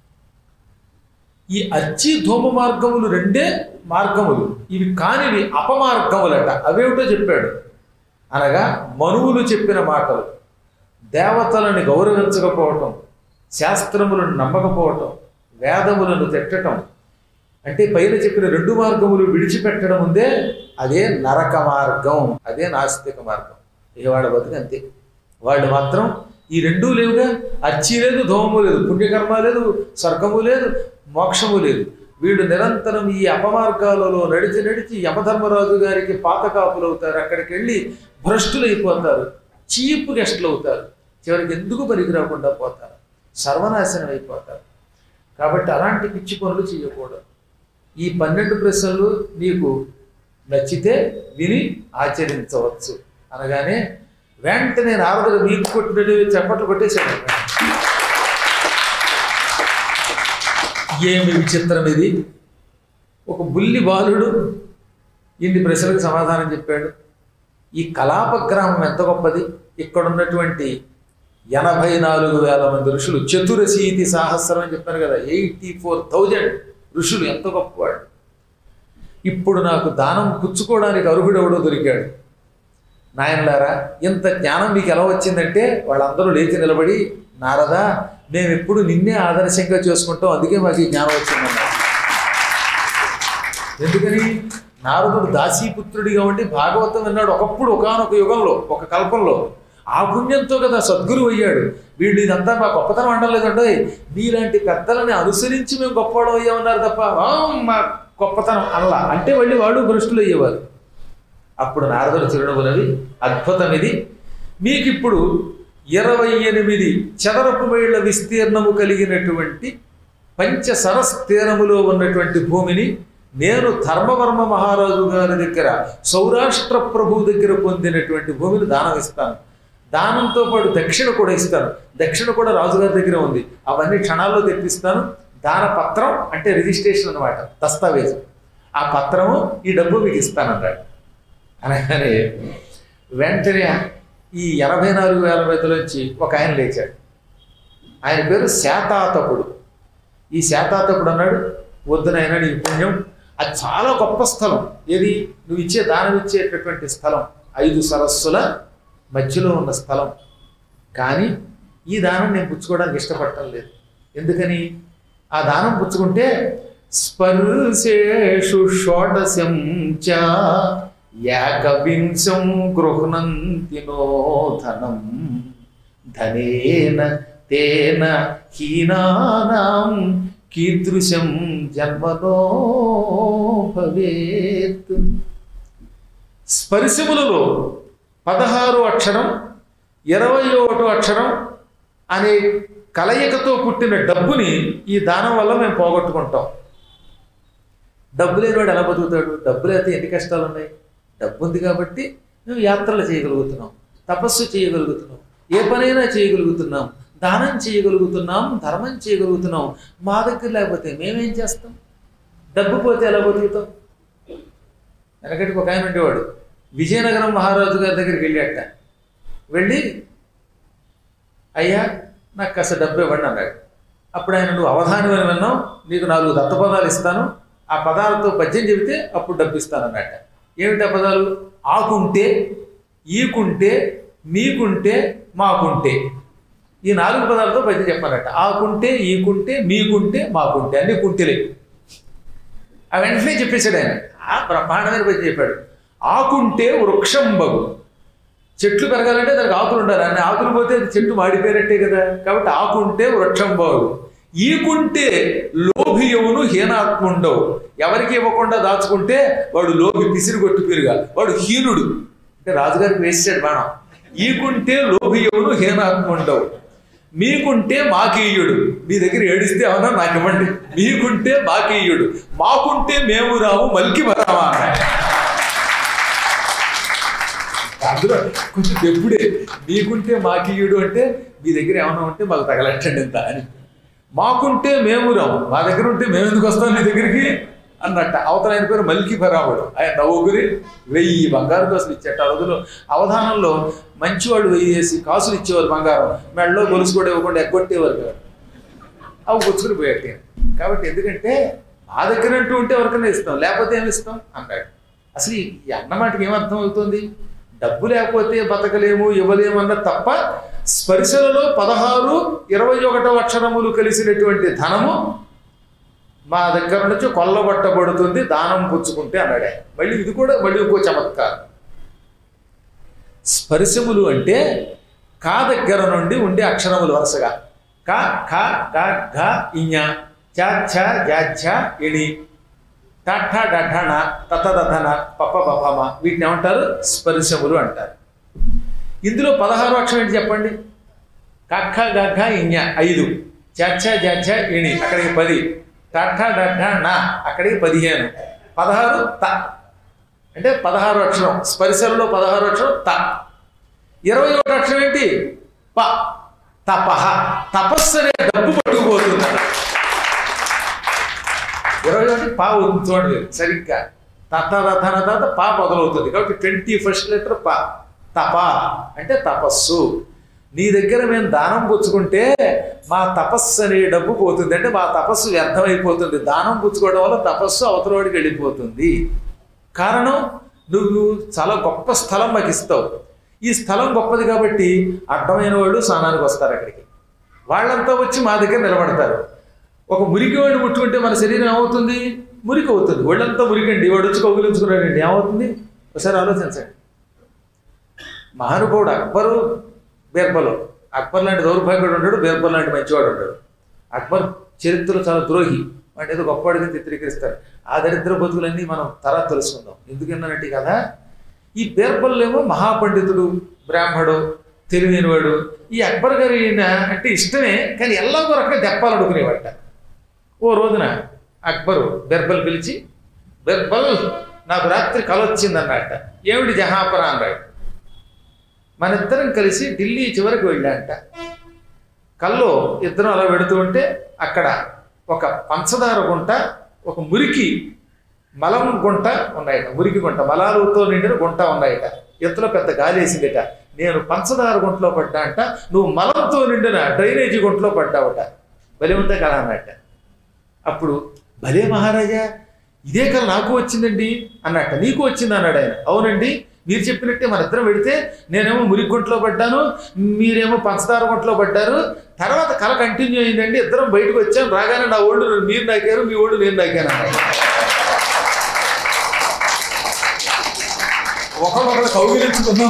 ఈ అర్చి ధూమ మార్గములు రెండే మార్గములు. ఇవి కానివి అపమార్గములట. అవేమిటో చెప్పాడు. అనగా మనువులు చెప్పిన మాటలు, దేవతలను గౌరవించకపోవటం, శాస్త్రములను నమ్మకపోవటం, వేదములను తిట్టడం, అంటే పైన చెప్పిన రెండు మార్గములు విడిచిపెట్టడం ఉందే, అదే నరక మార్గం, అదే నాస్తిక మార్గం. ఇక వాడు బతుకు అంతే. వాళ్ళు మాత్రం ఈ రెండూ లేవుగా. అర్చి లేదు, ధూమము లేదు, పుణ్యకర్మ లేదు, స్వర్గము లేదు, మోక్షము లేదు. వీడు నిరంతరం ఈ అపమార్గాలలో నడిచి నడిచి యమధర్మరాజు గారికి పాతకాపులు అవుతారు. అక్కడికి వెళ్ళి భ్రష్టులు అయిపోతారు, చీప్ గెస్టులు అవుతారు. చివరికి ఎందుకు పనికి రాకుండా పోతారు, సర్వనాశనం అయిపోతారు. కాబట్టి అలాంటి పిచ్చి పనులు చేయకూడదు. ఈ పన్నెండు ప్రశ్నలు నీకు నచ్చితే విని ఆచరించవచ్చు అనగానే వెంటనే నారదుడు మీకు కొట్టినట్టు చప్పట్లు కొట్టేశాడు. ఏమి విచిత్రం ఇది! ఒక బుల్లి బాలుడు ఇన్ని ప్రశ్నలకు సమాధానం చెప్పాడు. ఈ కలాప గ్రామం ఎంత గొప్పది! ఇక్కడ ఉన్నటువంటి ఎనభై నాలుగు వేల మంది ఋషులు, చతురశీతి సహస్రం అని చెప్పాను కదా, ఎయిటీ ఫోర్ థౌజండ్ ఋషులు, ఎంత గొప్పవాడు. ఇప్పుడు నాకు దానం పుచ్చుకోవడానికి అర్హుడెవడో దొరికాడు. నాయనలారా, ఇంత జ్ఞానం మీకు ఎలా వచ్చిందంటే వాళ్ళందరూ లేచి నిలబడి, నారదా మేము ఎప్పుడు నిన్నే ఆదర్శంగా చేసుకుంటాం, అందుకే మాకు ఈ జ్ఞానం వచ్చిందన్నారు. ఎందుకని? నారదుడు దాసీపుత్రుడిగా ఉండి భాగవతం విన్నాడు ఒకప్పుడు, ఒకానొక యుగంలో, ఒక కల్పంలో. ఆ పుణ్యంతో కదా సద్గురువు అయ్యాడు. వీళ్ళు ఇదంతా మా గొప్పతనం అండలేదండి, మీలాంటి పెద్దలని అనుసరించి మేము గొప్పవాడు అయ్యామన్నారు తప్ప మా గొప్పతనం అల్లా అంటే మళ్ళీ వాళ్ళు భ్రష్టులు అయ్యేవారు. అప్పుడు నారదుడు చిరునవ్వునవి, అద్భుతం ఇది. మీకు ఇప్పుడు ఇరవై ఎనిమిది చదరపు మైళ్ళ విస్తీర్ణము కలిగినటువంటి పంచ సరస్ తీరములో ఉన్నటువంటి భూమిని నేను ధర్మవర్మ మహారాజు గారి దగ్గర సౌరాష్ట్ర ప్రభు దగ్గర పొందినటువంటి భూమిని దానం ఇస్తాను. దానంతో పాటు దక్షిణ కూడా ఇస్తాను. దక్షిణ కూడా రాజుగారి దగ్గర ఉంది. అవన్నీ క్షణాల్లో తెప్పిస్తాను. దాన పత్రం అంటే రిజిస్ట్రేషన్ అన్నమాట, దస్తావేజు. ఆ పత్రము ఈ డబ్బు మీకు ఇస్తానన్నాడు. అనగానే వెంటనే ఈ ఎనభై నాలుగు వేల మందిలోంచి ఒక ఆయన లేచాడు. ఆయన పేరు శాతాతకుడు. ఈ శాతాతకుడు అన్నాడు, వద్దునైనా నీ పుణ్యం, అది చాలా గొప్ప స్థలం. ఏది నువ్వు ఇచ్చే దానం ఇచ్చేటటువంటి స్థలం ఐదు సరస్సుల మధ్యలో ఉన్న స్థలం. కానీ ఈ దానం నేను పుచ్చుకోవడానికి ఇష్టపడటం లేదు. ఎందుకని? ఆ దానం పుచ్చుకుంటే స్పర్శేషు షోడశం చ ఏకవింశం గృహ్ణంతి నోధనం ధనేన తేన హీనానాం కీదృశం జన్మనో భవేత్. స్పర్శములలో పదహారు అక్షరం ఇరవై ఒకటో అక్షరం అనే కలయికతో పుట్టిన డబ్బుని ఈ దానం వల్ల మేము పోగొట్టుకుంటాం. డబ్బు లేనివాడు ఎలా బతుకుతాడు? డబ్బు లేకపోతే ఎన్ని కష్టాలు ఉన్నాయి. డబ్బు ఉంది కాబట్టి మేము యాత్రలు చేయగలుగుతున్నాం, తపస్సు చేయగలుగుతున్నాం, ఏ పనైనా చేయగలుగుతున్నాం, దానం చేయగలుగుతున్నాం, ధర్మం చేయగలుగుతున్నాం. మా దగ్గర లేకపోతే మేమేం చేస్తాం? డబ్బు పోతే ఎలా బతుకుతాం? వెనకటికి ఒక ఆయన ఉండేవాడు, విజయనగరం మహారాజు గారి దగ్గరికి వెళ్ళాట. వెళ్ళి అయ్యా నాకు కాస్త డబ్బు ఇవ్వండి అన్నాడు. అప్పుడు ఆయన, నువ్వు అవధానం అని విన్నావు, నీకు నాలుగు దత్తపదాలు ఇస్తాను, ఆ పదాలతో పద్యం చెబితే అప్పుడు డబ్బు ఇస్తానన్నట్ట. ఏమిటి ఆ పదాలు? ఆకుంటే, ఈకుంటే, మీకుంటే, మాకుంటే. ఈ నాలుగు పదాలతో పద్యం చెప్పారట. ఆకుంటే, ఈకుంటే, మీకుంటే, మాకుంటే, అన్ని కుంటెలే. ఆ వెంటనే చెప్పేశాడు ఆయన. ఆ బ్రహ్మాండమైన పద్యం చెప్పాడు. ఆకుంటే వృక్షంబగు, చెట్లు పెరగాలంటే దానికి ఆకులు ఉండాలి. అన్ని ఆకులు పోతే చెట్టు మాడిపోయినట్టే కదా. కాబట్టి ఆకుంటే వృక్షంబగు. ఈకుంటే లోభియవును హీనాత్ముండవు, ఎవరికి ఇవ్వకుండా దాచుకుంటే వాడు లోభి, పిసిరి కొట్టు పీరుగా, వాడు హీనుడు. అంటే రాజుగారికి వేసాడు బాణం. ఈకుంటే లోభియవును హీనాత్ముండవు, మీకుంటే మాకీయుడు, మీ దగ్గర ఏడిస్తే అవునా నాకు ఇవ్వండి, మీకుంటే మాకీయుడు, మాకుంటే మేము రాము మల్కి వరామా అన్నాడు. అందులో కొంచెం ఎప్పుడే మీకుంటే మాకీయుడు అంటే మీ దగ్గర ఏమన్నా ఉంటే మాకు తగలట్టండి ఇంత అని, మాకుంటే మేము రాము, మా దగ్గర ఉంటే మేము ఎందుకు వస్తాం నీ దగ్గరికి అన్నట్ట. అవతల ఆయన పేరు మల్కి భరాముడు. ఆయన నవ్వుకుని వెయ్యి బంగారు కాసులు ఇచ్చేట. ఆ రోజుల్లో అవధానంలో మంచివాళ్ళు వెయ్యి వేసి కాసులు ఇచ్చేవారు బంగారం, మెడలో గొలుసు కూడా ఇవ్వకుండా ఎగ్గొట్టేవారు కాదు. అవి గుచ్చుకుని పోయాట. కాబట్టి ఎందుకంటే మా దగ్గర అంటూ ఉంటే ఎవరికైనా ఇస్తాం, లేకపోతే ఏమి ఇస్తాం అన్నాడు. అసలు ఈ అన్నమాటకి ఏమర్థం అవుతుంది? డబ్బు లేకపోతే బతకలేము, ఇవ్వలేము అన్న తప్ప స్పర్శలలో పదహారు ఇరవై ఒకటో అక్షరములు కలిసినటువంటి ధనము మా దగ్గర నుంచి కొల్లగొట్టబడుతుంది దానం పుచ్చుకుంటే అన్నాడే. మళ్ళీ ఇది కూడా మళ్ళీ ఇంకో చమత్కారం. స్పర్శములు అంటే కా దగ్గర నుండి ఉండే అక్షరములు వరుసగా క ఖ గ ఘ ఇఞ చ ఛ జ ఝ ఇణి టఠ డఢణ తతదధన పప పపమ, వీటిని ఏమంటారు? స్పర్శములు అంటారు. ఇందులో పదహారు అక్షరం ఏంటి చెప్పండి? కఖ గఘ ఇఞ ఐదు, చ ఛ జ ఝ ఇణి అక్కడికి పది, టఠ డఢ న అక్కడికి పదిహేను, పదహారు త అంటే పదహారు అక్షరం. స్పర్శలలో పదహారు అక్షరం త. ఇరవై ఒకటి అక్షరం ఏంటి? ప. తపహ, తపస్సు అనే డబ్బు పట్టుకుపోతుంది. ఇరవై ఒకటి పా అవుతుంది చూడండి సరిగ్గా. తతరథన తర్వాత పా మొదలవుతుంది. కాబట్టి ట్వంటీ ఫస్ట్ లెటర్ పా. తప అంటే తపస్సు. నీ దగ్గర మేము దానం పుచ్చుకుంటే మా తపస్సు అనే డబ్బు పోతుంది, అంటే మా తపస్సు వ్యర్థమైపోతుంది. దానం పుచ్చుకోవడం వల్ల తపస్సు అవతలవాడికి వెళ్ళిపోతుంది. కారణం, నువ్వు చాలా గొప్ప స్థలం మాకు ఇస్తావు. ఈ స్థలం గొప్పది కాబట్టి అడ్డమైన వాళ్ళు స్నానానికి వస్తారు అక్కడికి. వాళ్ళంతా వచ్చి మా దగ్గర నిలబడతారు. ఒక మురికి వాడిని ముట్టుకుంటే మన శరీరం ఏమవుతుంది? మురికి అవుతుంది. ఒళ్ళంతా మురికండి, వాడు వచ్చి కౌగులించుకున్నాడండి, ఏమవుతుంది? ఒకసారి ఆలోచించండి. మహానుభావుడు అక్బరు బీర్బల్. అక్బర్ లాంటి దౌర్భాగ్యుడు ఉంటాడు, బీర్బల్ లాంటి మంచివాడు ఉంటాడు. అక్బర్ చరిత్రలో చాలా ద్రోహి, వాటి ఏదో గొప్పవాడిని చిత్రీకరిస్తారు. ఆ దరిద్ర బతుకులన్నీ మనం తర్వాత తెలుసుకుందాం. ఎందుకన్నానంటే కదా, ఈ బీర్బల్ ఏమో మహాపండితుడు, బ్రాహ్మడు, తెలివైనవాడు. ఈ అక్బర్ గారి అంటే ఇష్టమే, కానీ ఎలాగో రకంగా దెప్పాలనుకునేవాట. ఓ రోజున అక్బరు బీర్బల్ పిలిచి, బీర్బల్ నాకు రాత్రి కల వచ్చిందన్నట్ట. ఏమిటి జహాపరా అన్నాడు. మన ఇద్దరం కలిసి ఢిల్లీ చివరికి వెళ్ళాంట. కల్లో ఇద్దరం అలా పెడుతూ ఉంటే అక్కడ ఒక పంచదార గుంట, ఒక మురికి మలం గుంట ఉన్నాయట. మురికి గుంట, మలాలతో నిండిన గుంట ఉన్నాయట. ఇంతలో పెద్ద గాలి వేసిందిట. నేను పంచదార గుంటలో పడ్డా అంట, నువ్వు మలంతో నిండిన డ్రైనేజీ గుంటలో పడ్డావట. భలే ఉంటే కళ అన్నట్ట. అప్పుడు భలే మహారాజా, ఇదే కళ నాకు వచ్చిందండి అన్నట్ట. నీకు వచ్చింది అన్నాడు ఆయన. అవునండి, మీరు చెప్పినట్టే మన ఇద్దరం పెడితే నేనేమో మురికి గుంటలో పడ్డాను, మీరేమో పంచదార గుంటలో పడ్డారు. తర్వాత కళ కంటిన్యూ అయిందండి. ఇద్దరం బయటకు వచ్చాను. రాగానే నా ఓళ్ళు మీరు నాకారు, మీ ఓళ్ళు నేను నాకాను అన్నాడు. ఒకడొకరు కౌగిలించుకున్నాం,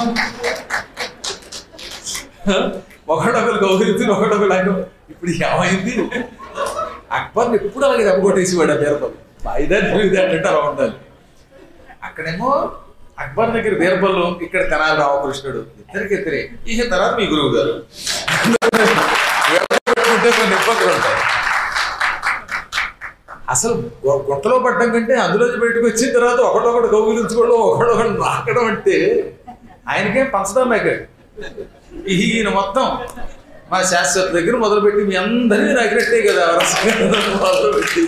ఒకడొకరు కౌగిలించుకుని ఒకడొకరు ఆయన. ఇప్పుడు ఏమైంది, అక్బర్ని ఎప్పుడు అలాగే దెబ్బకొట్టేసేవాడు ఆ బీర్బల్. ఐదారు ఇది అంటే అలా ఉండాలి. అక్కడేమో అక్బర్ దగ్గర బీర్బల్, ఇక్కడ తెనాలి రామకృష్ణుడు, ఇద్దరికి ఇద్దరే. ఈ తర్వాత మీ గురువు గారు కొన్ని ఇబ్బందులు ఉంటాయి. అసలు గుంటలో పడ్డం కంటే అందులోంచి బయటకు వచ్చిన తర్వాత ఒకడొకడు కౌగిలించుకోవడం, ఒకడొకడు నాకడం అంటే ఆయనకేం పంచదార నాకాడు. ఈయన మొత్తం మా శాశ్వత దగ్గర మొదలుపెట్టి మీ అందరినీ నాకినట్టే కదా మొదలుపెట్టి.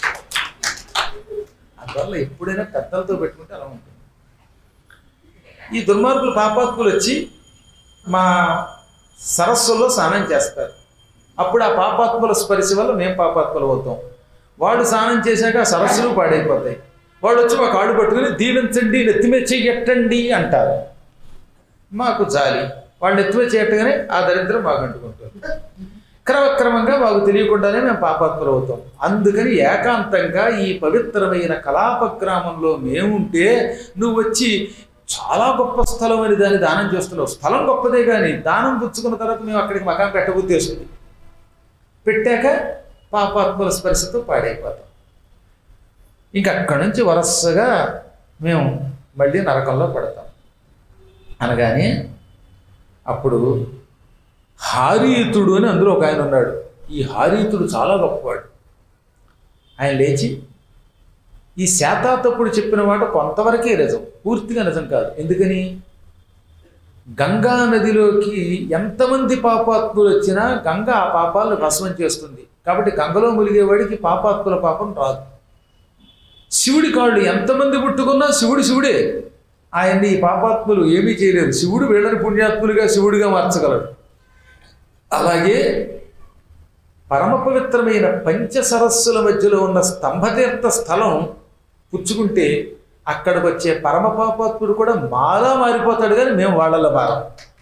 అందువల్ల ఎప్పుడైనా పెద్దలతో పెట్టుకుంటే అలా ఉంటుంది. ఈ దుర్మార్గులు పాపాత్ములు వచ్చి మా సరస్సుల్లో స్నానం చేస్తారు. అప్పుడు ఆ పాపాత్ముల స్పర్శ వల్ల మేము పాపాత్ములు అవుతాం. వాళ్ళు స్నానం చేశాక ఆ సరస్సులు పాడైపోతాయి. వాళ్ళు వచ్చి మా కాళ్ళు పట్టుకుని దీవించండి, నెత్తిమే చెయ్యట్టండి అంటారు. మాకు జాలి, వాళ్ళు ఎత్తువ చేయటగానే ఆ దరిద్రం మాకు అంటుకుంటారు. క్రమక్రమంగా మాకు తెలియకుండానే మేము పాపాత్ములు అవుతాం. అందుకని ఏకాంతంగా ఈ పవిత్రమైన కలాప గ్రామంలో మేముంటే నువ్వు వచ్చి చాలా గొప్ప స్థలం అని దాన్ని దానం చేస్తున్నావు. స్థలం గొప్పదే కానీ దానం పుచ్చుకున్న తర్వాత మేము అక్కడికి మకాం పెట్టబుద్ధి వస్తుంది. పెట్టాక పాపాత్ముల స్పర్శతో పాడైపోతాం. ఇంక అక్కడి నుంచి వరుసగా మేము మళ్ళీ నరకంలో పడతాం. అనగానే అప్పుడు హారీతుడు అని అందులో ఒక ఆయన ఉన్నాడు. ఈ హారీతుడు చాలా గొప్పవాడు. ఆయన లేచి ఈ శాతాతప్పుడు చెప్పిన మాట కొంతవరకే నిజం, పూర్తిగా నిజం కాదు. ఎందుకని, గంగా నదిలోకి ఎంతమంది పాపాత్ములు వచ్చినా గంగ ఆ పాపాలను భస్మం చేస్తుంది. కాబట్టి గంగలో ములిగేవాడికి పాపాత్ముల పాపం రాదు. శివుడి కాళ్ళు ఎంతమంది పుట్టుకున్నా శివుడు శివుడే. ఆయన్ని ఈ పాపాత్ములు ఏమీ చేయలేరు. శివుడు వీళ్ళని పుణ్యాత్ములుగా శివుడిగా మార్చగలడు. అలాగే పరమ పవిత్రమైన పంచ సరస్సుల మధ్యలో ఉన్న స్తంభతీర్థ స్థలం పుచ్చుకుంటే అక్కడికి వచ్చే పరమ పాపాత్ముడు కూడా మాలా మారిపోతాడు, కానీ మేము వాళ్ళలో మారం.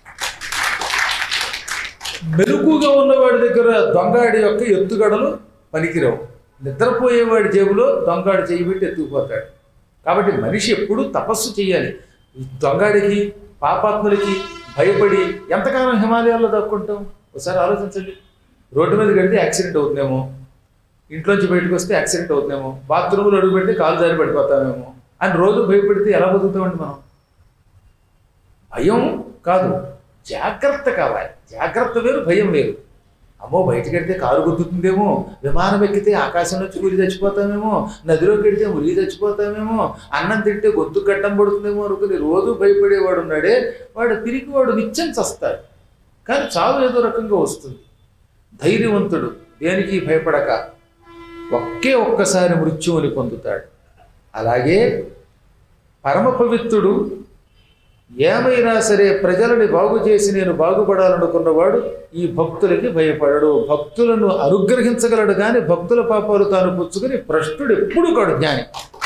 మెలుకుగా ఉన్నవాడి దగ్గర దొంగాడి యొక్క ఎత్తుగడలు పనికిరావు. నిద్రపోయేవాడి జేబులో దొంగాడు చేయి పెట్టి ఎత్తుకుపోతాడు. కాబట్టి మనిషి ఎప్పుడూ తపస్సు చేయాలి. దొంగాడికి పాపాత్ములకి భయపడి ఎంతకాలం హిమాలయాల్లో దక్కుంటాం? ఒకసారి ఆలోచించండి. రోడ్డు మీద కడితే యాక్సిడెంట్ అవుతుందేమో, ఇంట్లోంచి బయటకు వస్తే యాక్సిడెంట్ అవుతుందేమో, బాత్రూంలో అడుగు పెడితే కాలు జారి పడిపోతామేమో అని రోజు భయపడితే ఎలా బతుకుతామండి మనం? భయం కాదు, జాగ్రత్త కావాలి. జాగ్రత్త వేరు, భయం వేరు. అమ్మో బయటకు వెడితే కారు గుద్దుతుందేమో, విమానం ఎక్కితే ఆకాశం నుంచి మురిగి చచ్చిపోతామేమో, నదిలోకి వెడితే మురిగి చచ్చిపోతామేమో, అన్నం తింటే గొంతు గడ్డం పడుతుందేమో అనుకుని రోజు భయపడేవాడు ఉన్నాడే, వాడు తిరిగి వాడు నిత్యం చస్తాడు. కానీ చావు ఏదో రకంగా వస్తుంది. ధైర్యవంతుడు దేనికి భయపడక ఒకే ఒక్కసారి మృత్యువుని పొందుతాడు. అలాగే పరమ పవిత్రుడు ఏమైనా సరే ప్రజలని బాగు చేసి నేను బాగుపడాలనుకున్నవాడు ఈ భక్తులకి భయపడడు. భక్తులను అనుగ్రహించగలడు కానీ భక్తుల పాపాలు తాను పుచ్చుకుని భ్రష్టుడు ఎప్పుడు కాడు జ్ఞాని.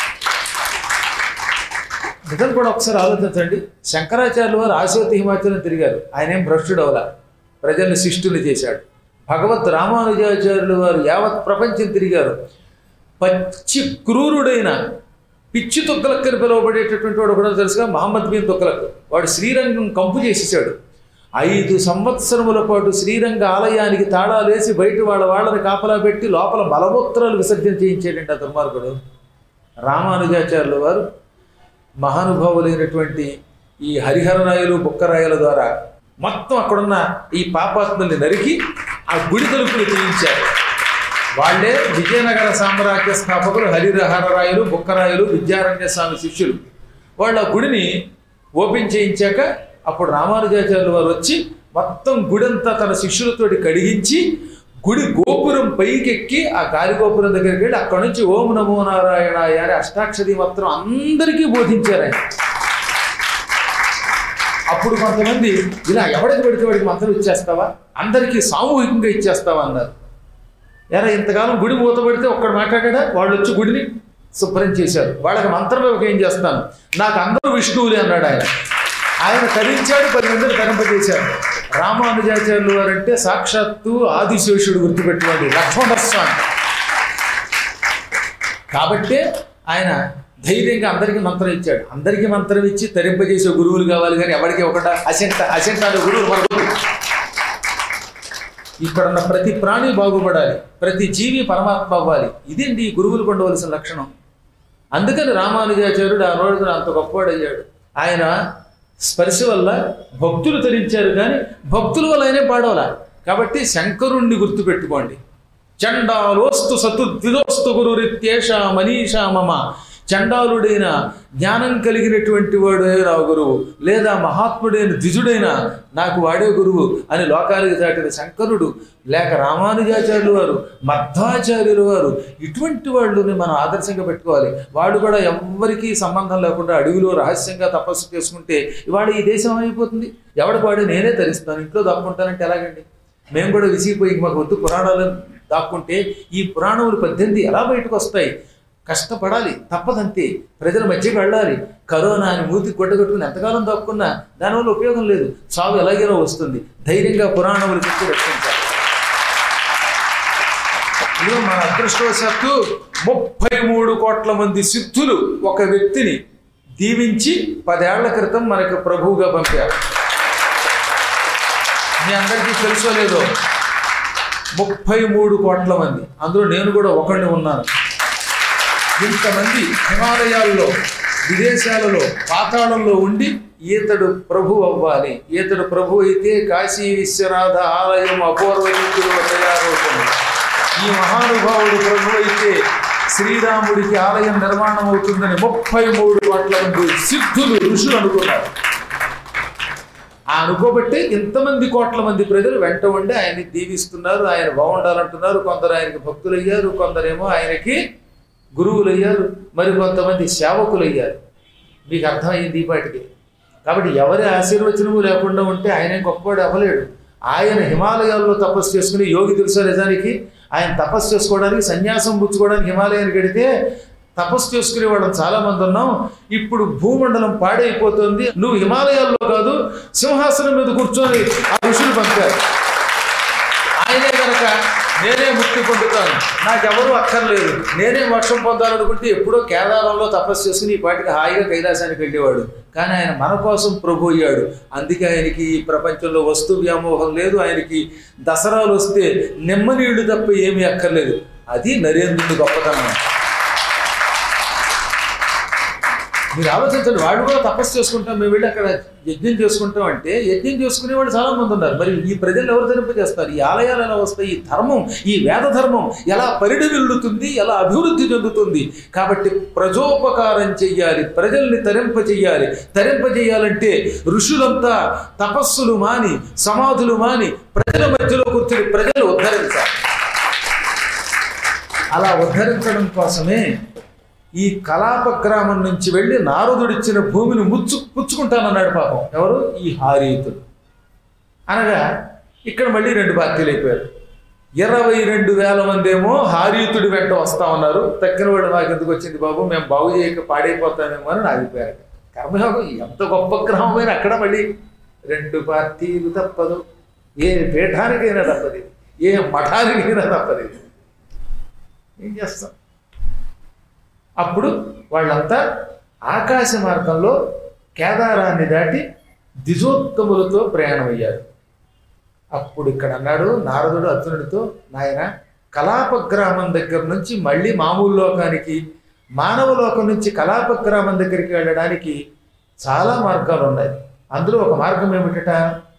నిజం కూడా ఒకసారి ఆలోచించండి. శంకరాచార్యులు వారు ఆశోతి హిమాచలం తిరిగారు. ఆయన ఏం భ్రష్టుడు అవలా, ప్రజల్ని శిష్టుని చేశాడు. భగవద్ రామానుజాచార్యులు వారు యావత్ ప్రపంచం తిరిగారు. పచ్చి క్రూరుడైన పిచ్చి తొక్కలక్కని పిలువబడేటటువంటి వాడు కూడా తెలుసుగా, మహమ్మద్ బిన్ తొక్కలకు. వాడు శ్రీరంగం కంపు చేసేసాడు. ఐదు సంవత్సరముల పాటు శ్రీరంగ ఆలయానికి తాళాలేసి బయట వాళ్ళ వాళ్ళని కాపలా పెట్టి లోపల మలమూత్రాలు విసర్జన చేయించేటండి ఆ దుర్మార్గుడు. రామానుజాచార్యుల వారు మహానుభావులైనటువంటి ఈ హరిహరరాయలు బుక్కరాయల ద్వారా మొత్తం అక్కడున్న ఈ పాపాత్ముల్ని నరికి ఆ గుడి తలుపులు తీయించారు. వాళ్ళే విజయనగర సామ్రాజ్య స్థాపకులు హరిహరరాయలు బుక్కరాయలు విద్యారణ్య స్వామి శిష్యులు. వాళ్ళు ఆ గుడిని ఓపెన్ చేయించాక అప్పుడు రామానుజాచార్యుల వారు వచ్చి మొత్తం గుడంతా తన శిష్యులతోటి కడిగించి గుడి గోపురం పైకెక్కి ఆ గాలి గోపురం దగ్గరికి వెళ్ళి అక్కడ నుంచి ఓం నమో నారాయణాయ అని అష్టాక్షరి మంత్రం అందరికీ బోధించారు ఆయన. అప్పుడు కొంతమంది ఇలా ఎవడికి పెడితే వాడికి మంత్రం ఇచ్చేస్తావా, అందరికీ సామూహికంగా ఇచ్చేస్తావా అన్నారు. ఎరా ఇంతకాలం గుడి మూతపడితే ఒక్కడు మాట్లాడా, వాళ్ళు వచ్చి గుడిని శుభ్రం చేశారు. వాళ్ళకి మంత్రం ఏం చేస్తాను, నాకు అందరూ విష్ణువులే అన్నాడు ఆయన. ఆయన తరించాడు, పది మందిని తరింపజేశారు. రామానుజాచార్యులు వారంటే సాక్షాత్తు ఆదిశేషుడు గుర్తుపెట్టుకోండి, లక్ష్మణస్వామి. కాబట్టే ఆయన ధైర్యంగా అందరికీ మంత్రం ఇచ్చాడు. అందరికీ మంత్రం ఇచ్చి తరింపజేసే గురువులు కావాలి కానీ ఎవరికి ఒకట అసెంట అసెంటాలు గురువులు మనకు. ఇక్కడున్న ప్రతి ప్రాణి బాగుపడాలి, ప్రతి జీవి పరమాత్మ అవ్వాలి. ఇదేంటి ఈ గురువులు ఉండవలసిన లక్షణం. అందుకని రామానుజాచార్యుడు ఆ రోజున అంత గొప్పవాడయ్యాడు. ఆయన స్పర్శ వల్ల భక్తులు తరించారు, కానీ భక్తుల వల్ల ఆయనే పాడవలా. కాబట్టి శంకరుణ్ణి గుర్తుపెట్టుకోండి. చండాలోస్తు సతుద్విదోస్తు గురురిత్యేష మనీషా మమ. చండాలుడైన జ్ఞానం కలిగినటువంటి వాడే నా గురువు, లేదా మహాత్ముడైన ద్విజుడైన నాకు వాడే గురువు అని లోకానికి దాటిన శంకరుడు, లేక రామానుజాచార్యులు వారు, మధ్వాచార్యులు వారు, ఇటువంటి వాళ్ళని మనం ఆదర్శంగా పెట్టుకోవాలి. వాళ్ళు కూడా ఎవ్వరికీ సంబంధం లేకుండా అడవిలో రహస్యంగా తపస్సు చేసుకుంటే ఇవాళ ఈ దేశం అయిపోతుంది. ఎవడికి వాడు నేనే తరిస్తాను, ఇంట్లో దాక్కుంటానంటే ఎలాగండి? మేము కూడా విసిగిపోయి మాకు వద్దు పురాణాలు దాక్కుంటే ఈ పురాణములు పద్దెనిమిది ఎలా బయటకు వస్తాయి? కష్టపడాలి, తప్పదంతే. ప్రజల మధ్యకి వెళ్ళాలి. కరోనా అని మూతికి గొడ్డగట్టుకుని ఎంతకాలం దాక్కున్నా దానివల్ల ఉపయోగం లేదు. సాగు ఎలాగైనా వస్తుంది. ధైర్యంగా పురాణములు చెప్పి రక్షించాలి. ఇదిగో మన అదృష్టవశాత్తు ముప్పై మూడు కోట్ల మంది సిద్ధులు ఒక వ్యక్తిని దీవించి పదేళ్ల క్రితం మనకు ప్రభువుగా పంపారు. మీ అందరికీ తెలుసో లేదో, ముప్పై మూడు కోట్ల మంది, అందులో నేను కూడా ఒకడిని ఉన్నాను. ఇంతమంది హిమాలయాల్లో, విదేశాలలో, పాతాళంలో ఉండి ఈతడు ప్రభు అవ్వాలి, ఈతడు ప్రభు అయితే కాశీ విశ్వనాథ ఆలయం అపూర్వ రీతిలో తయారవుతుంది, ఈ మహానుభావుడు ప్రభు అయితే శ్రీరాముడికి ఆలయం నిర్మాణం అవుతుందని ముప్పై మూడు కోట్ల మంది సిద్ధులు ఋషులు అనుకున్నారు. ఆ అనుకోబట్టి ఇంతమంది కోట్ల మంది ప్రజలు వెంట ఉండి ఆయన్ని దీవిస్తున్నారు. ఆయన బాగుండాలంటున్నారు. కొందరు ఆయనకి భక్తులయ్యారు, కొందరేమో ఆయనకి గురువులయ్యారు, మరి కొంతమంది సేవకులయ్యారు. మీకు అర్థమైంది ఈ పాటికి. కాబట్టి ఎవరి ఆశీర్వచనము లేకుండా ఉంటే ఆయన గొప్పవాడు అవ్వలేడు. ఆయన హిమాలయాల్లో తపస్సు చేసుకుని, యోగి తెలుసా నిజానికి, ఆయన తపస్సు చేసుకోవడానికి సన్యాసం పుచ్చుకోవడానికి హిమాలయానికి వెడితే తపస్సు చేసుకునే వాళ్ళని చాలామంది ఉన్నాం. ఇప్పుడు భూమండలం పాడైపోతుంది, నువ్వు హిమాలయాల్లో కాదు సింహాసనం మీద కూర్చొని ఆ ఋషులు పంపారు. ఆయనే కనుక నేనే ముక్తి పొందుతాను, నాకెవరూ అక్కర్లేదు, నేనే మోక్షం పొందాలనుకుంటే ఎప్పుడో కేదారంలో తపస్సు చేసుకుని ఈ పాటికి హాయిగా కైలాసానికి వెళ్ళేవాడు. కానీ ఆయన మన కోసం ప్రభు అయ్యాడు. అందుకే ఆయనకి ఈ ప్రపంచంలో వస్తు వ్యామోహం లేదు. ఆయనకి దసరాలు వస్తే నెమ్మనీళ్ళు తప్ప ఏమీ అక్కర్లేదు. అది నరేంద్రుడి గొప్పతనం. మీరు ఆలోచించండి, వాళ్ళు కూడా తపస్సు చేసుకుంటాం, మేము వెళ్ళి అక్కడ యజ్ఞం చేసుకుంటాం అంటే యజ్ఞం చేసుకునే వాళ్ళు చాలా మంది ఉన్నారు. మరి ఈ ప్రజలు ఎవరు తరింపజేస్తారు? ఈ ఆలయాలు ఎలా వస్తాయి? ఈ ధర్మం, ఈ వేద ధర్మం ఎలా పరిడివిల్లుతుంది, ఎలా అభివృద్ధి చెందుతుంది? కాబట్టి ప్రజోపకారం చెయ్యాలి, ప్రజల్ని తరింప చెయ్యాలి. తరింపజేయాలంటే ఋషులంతా తపస్సులు మాని, సమాధులు మాని ప్రజల మధ్యలో కూర్చుని ప్రజలు ఉద్ధరించాలి. అలా ఉద్ధరించడం కోసమే ఈ కలాప గ్రామం నుంచి వెళ్ళి నారదుడిచ్చిన భూమిని ముచ్చు పుచ్చుకుంటానన్నాడు పాపం. ఎవరు? ఈ హారీతుడు. అనగా ఇక్కడ మళ్ళీ రెండు పార్టీలు అయిపోయారు. ఇరవై రెండు వేల మంది ఏమో హారీతుడి వెంట వస్తా ఉన్నారు. తక్కిన వాడు మాకు ఎందుకు వచ్చింది బాబు, మేము బాగు చేయక పాడైపోతామేమో అని ఆగిపోయారు. కర్మయోగం ఎంత గొప్ప గ్రామమైనా అక్కడ మళ్ళీ రెండు పార్టీలు తప్పదు. ఏ పీఠానికైనా తప్పది, ఏ మఠానికైనా తప్పది. ఏం చేస్తాం? అప్పుడు వాళ్ళంతా ఆకాశ మార్గంలో కేదారాన్ని దాటి ద్విజోత్తములతో ప్రయాణమయ్యారు. అప్పుడు ఇక్కడ అన్నాడు నారదుడు అర్జునుడితో, నాయన కలాప గ్రామం దగ్గర నుంచి మళ్ళీ మామూలు లోకానికి, మానవ లోకం నుంచి కలాప గ్రామం దగ్గరికి వెళ్ళడానికి చాలా మార్గాలు ఉన్నాయి. అందులో ఒక మార్గం ఏమిటట,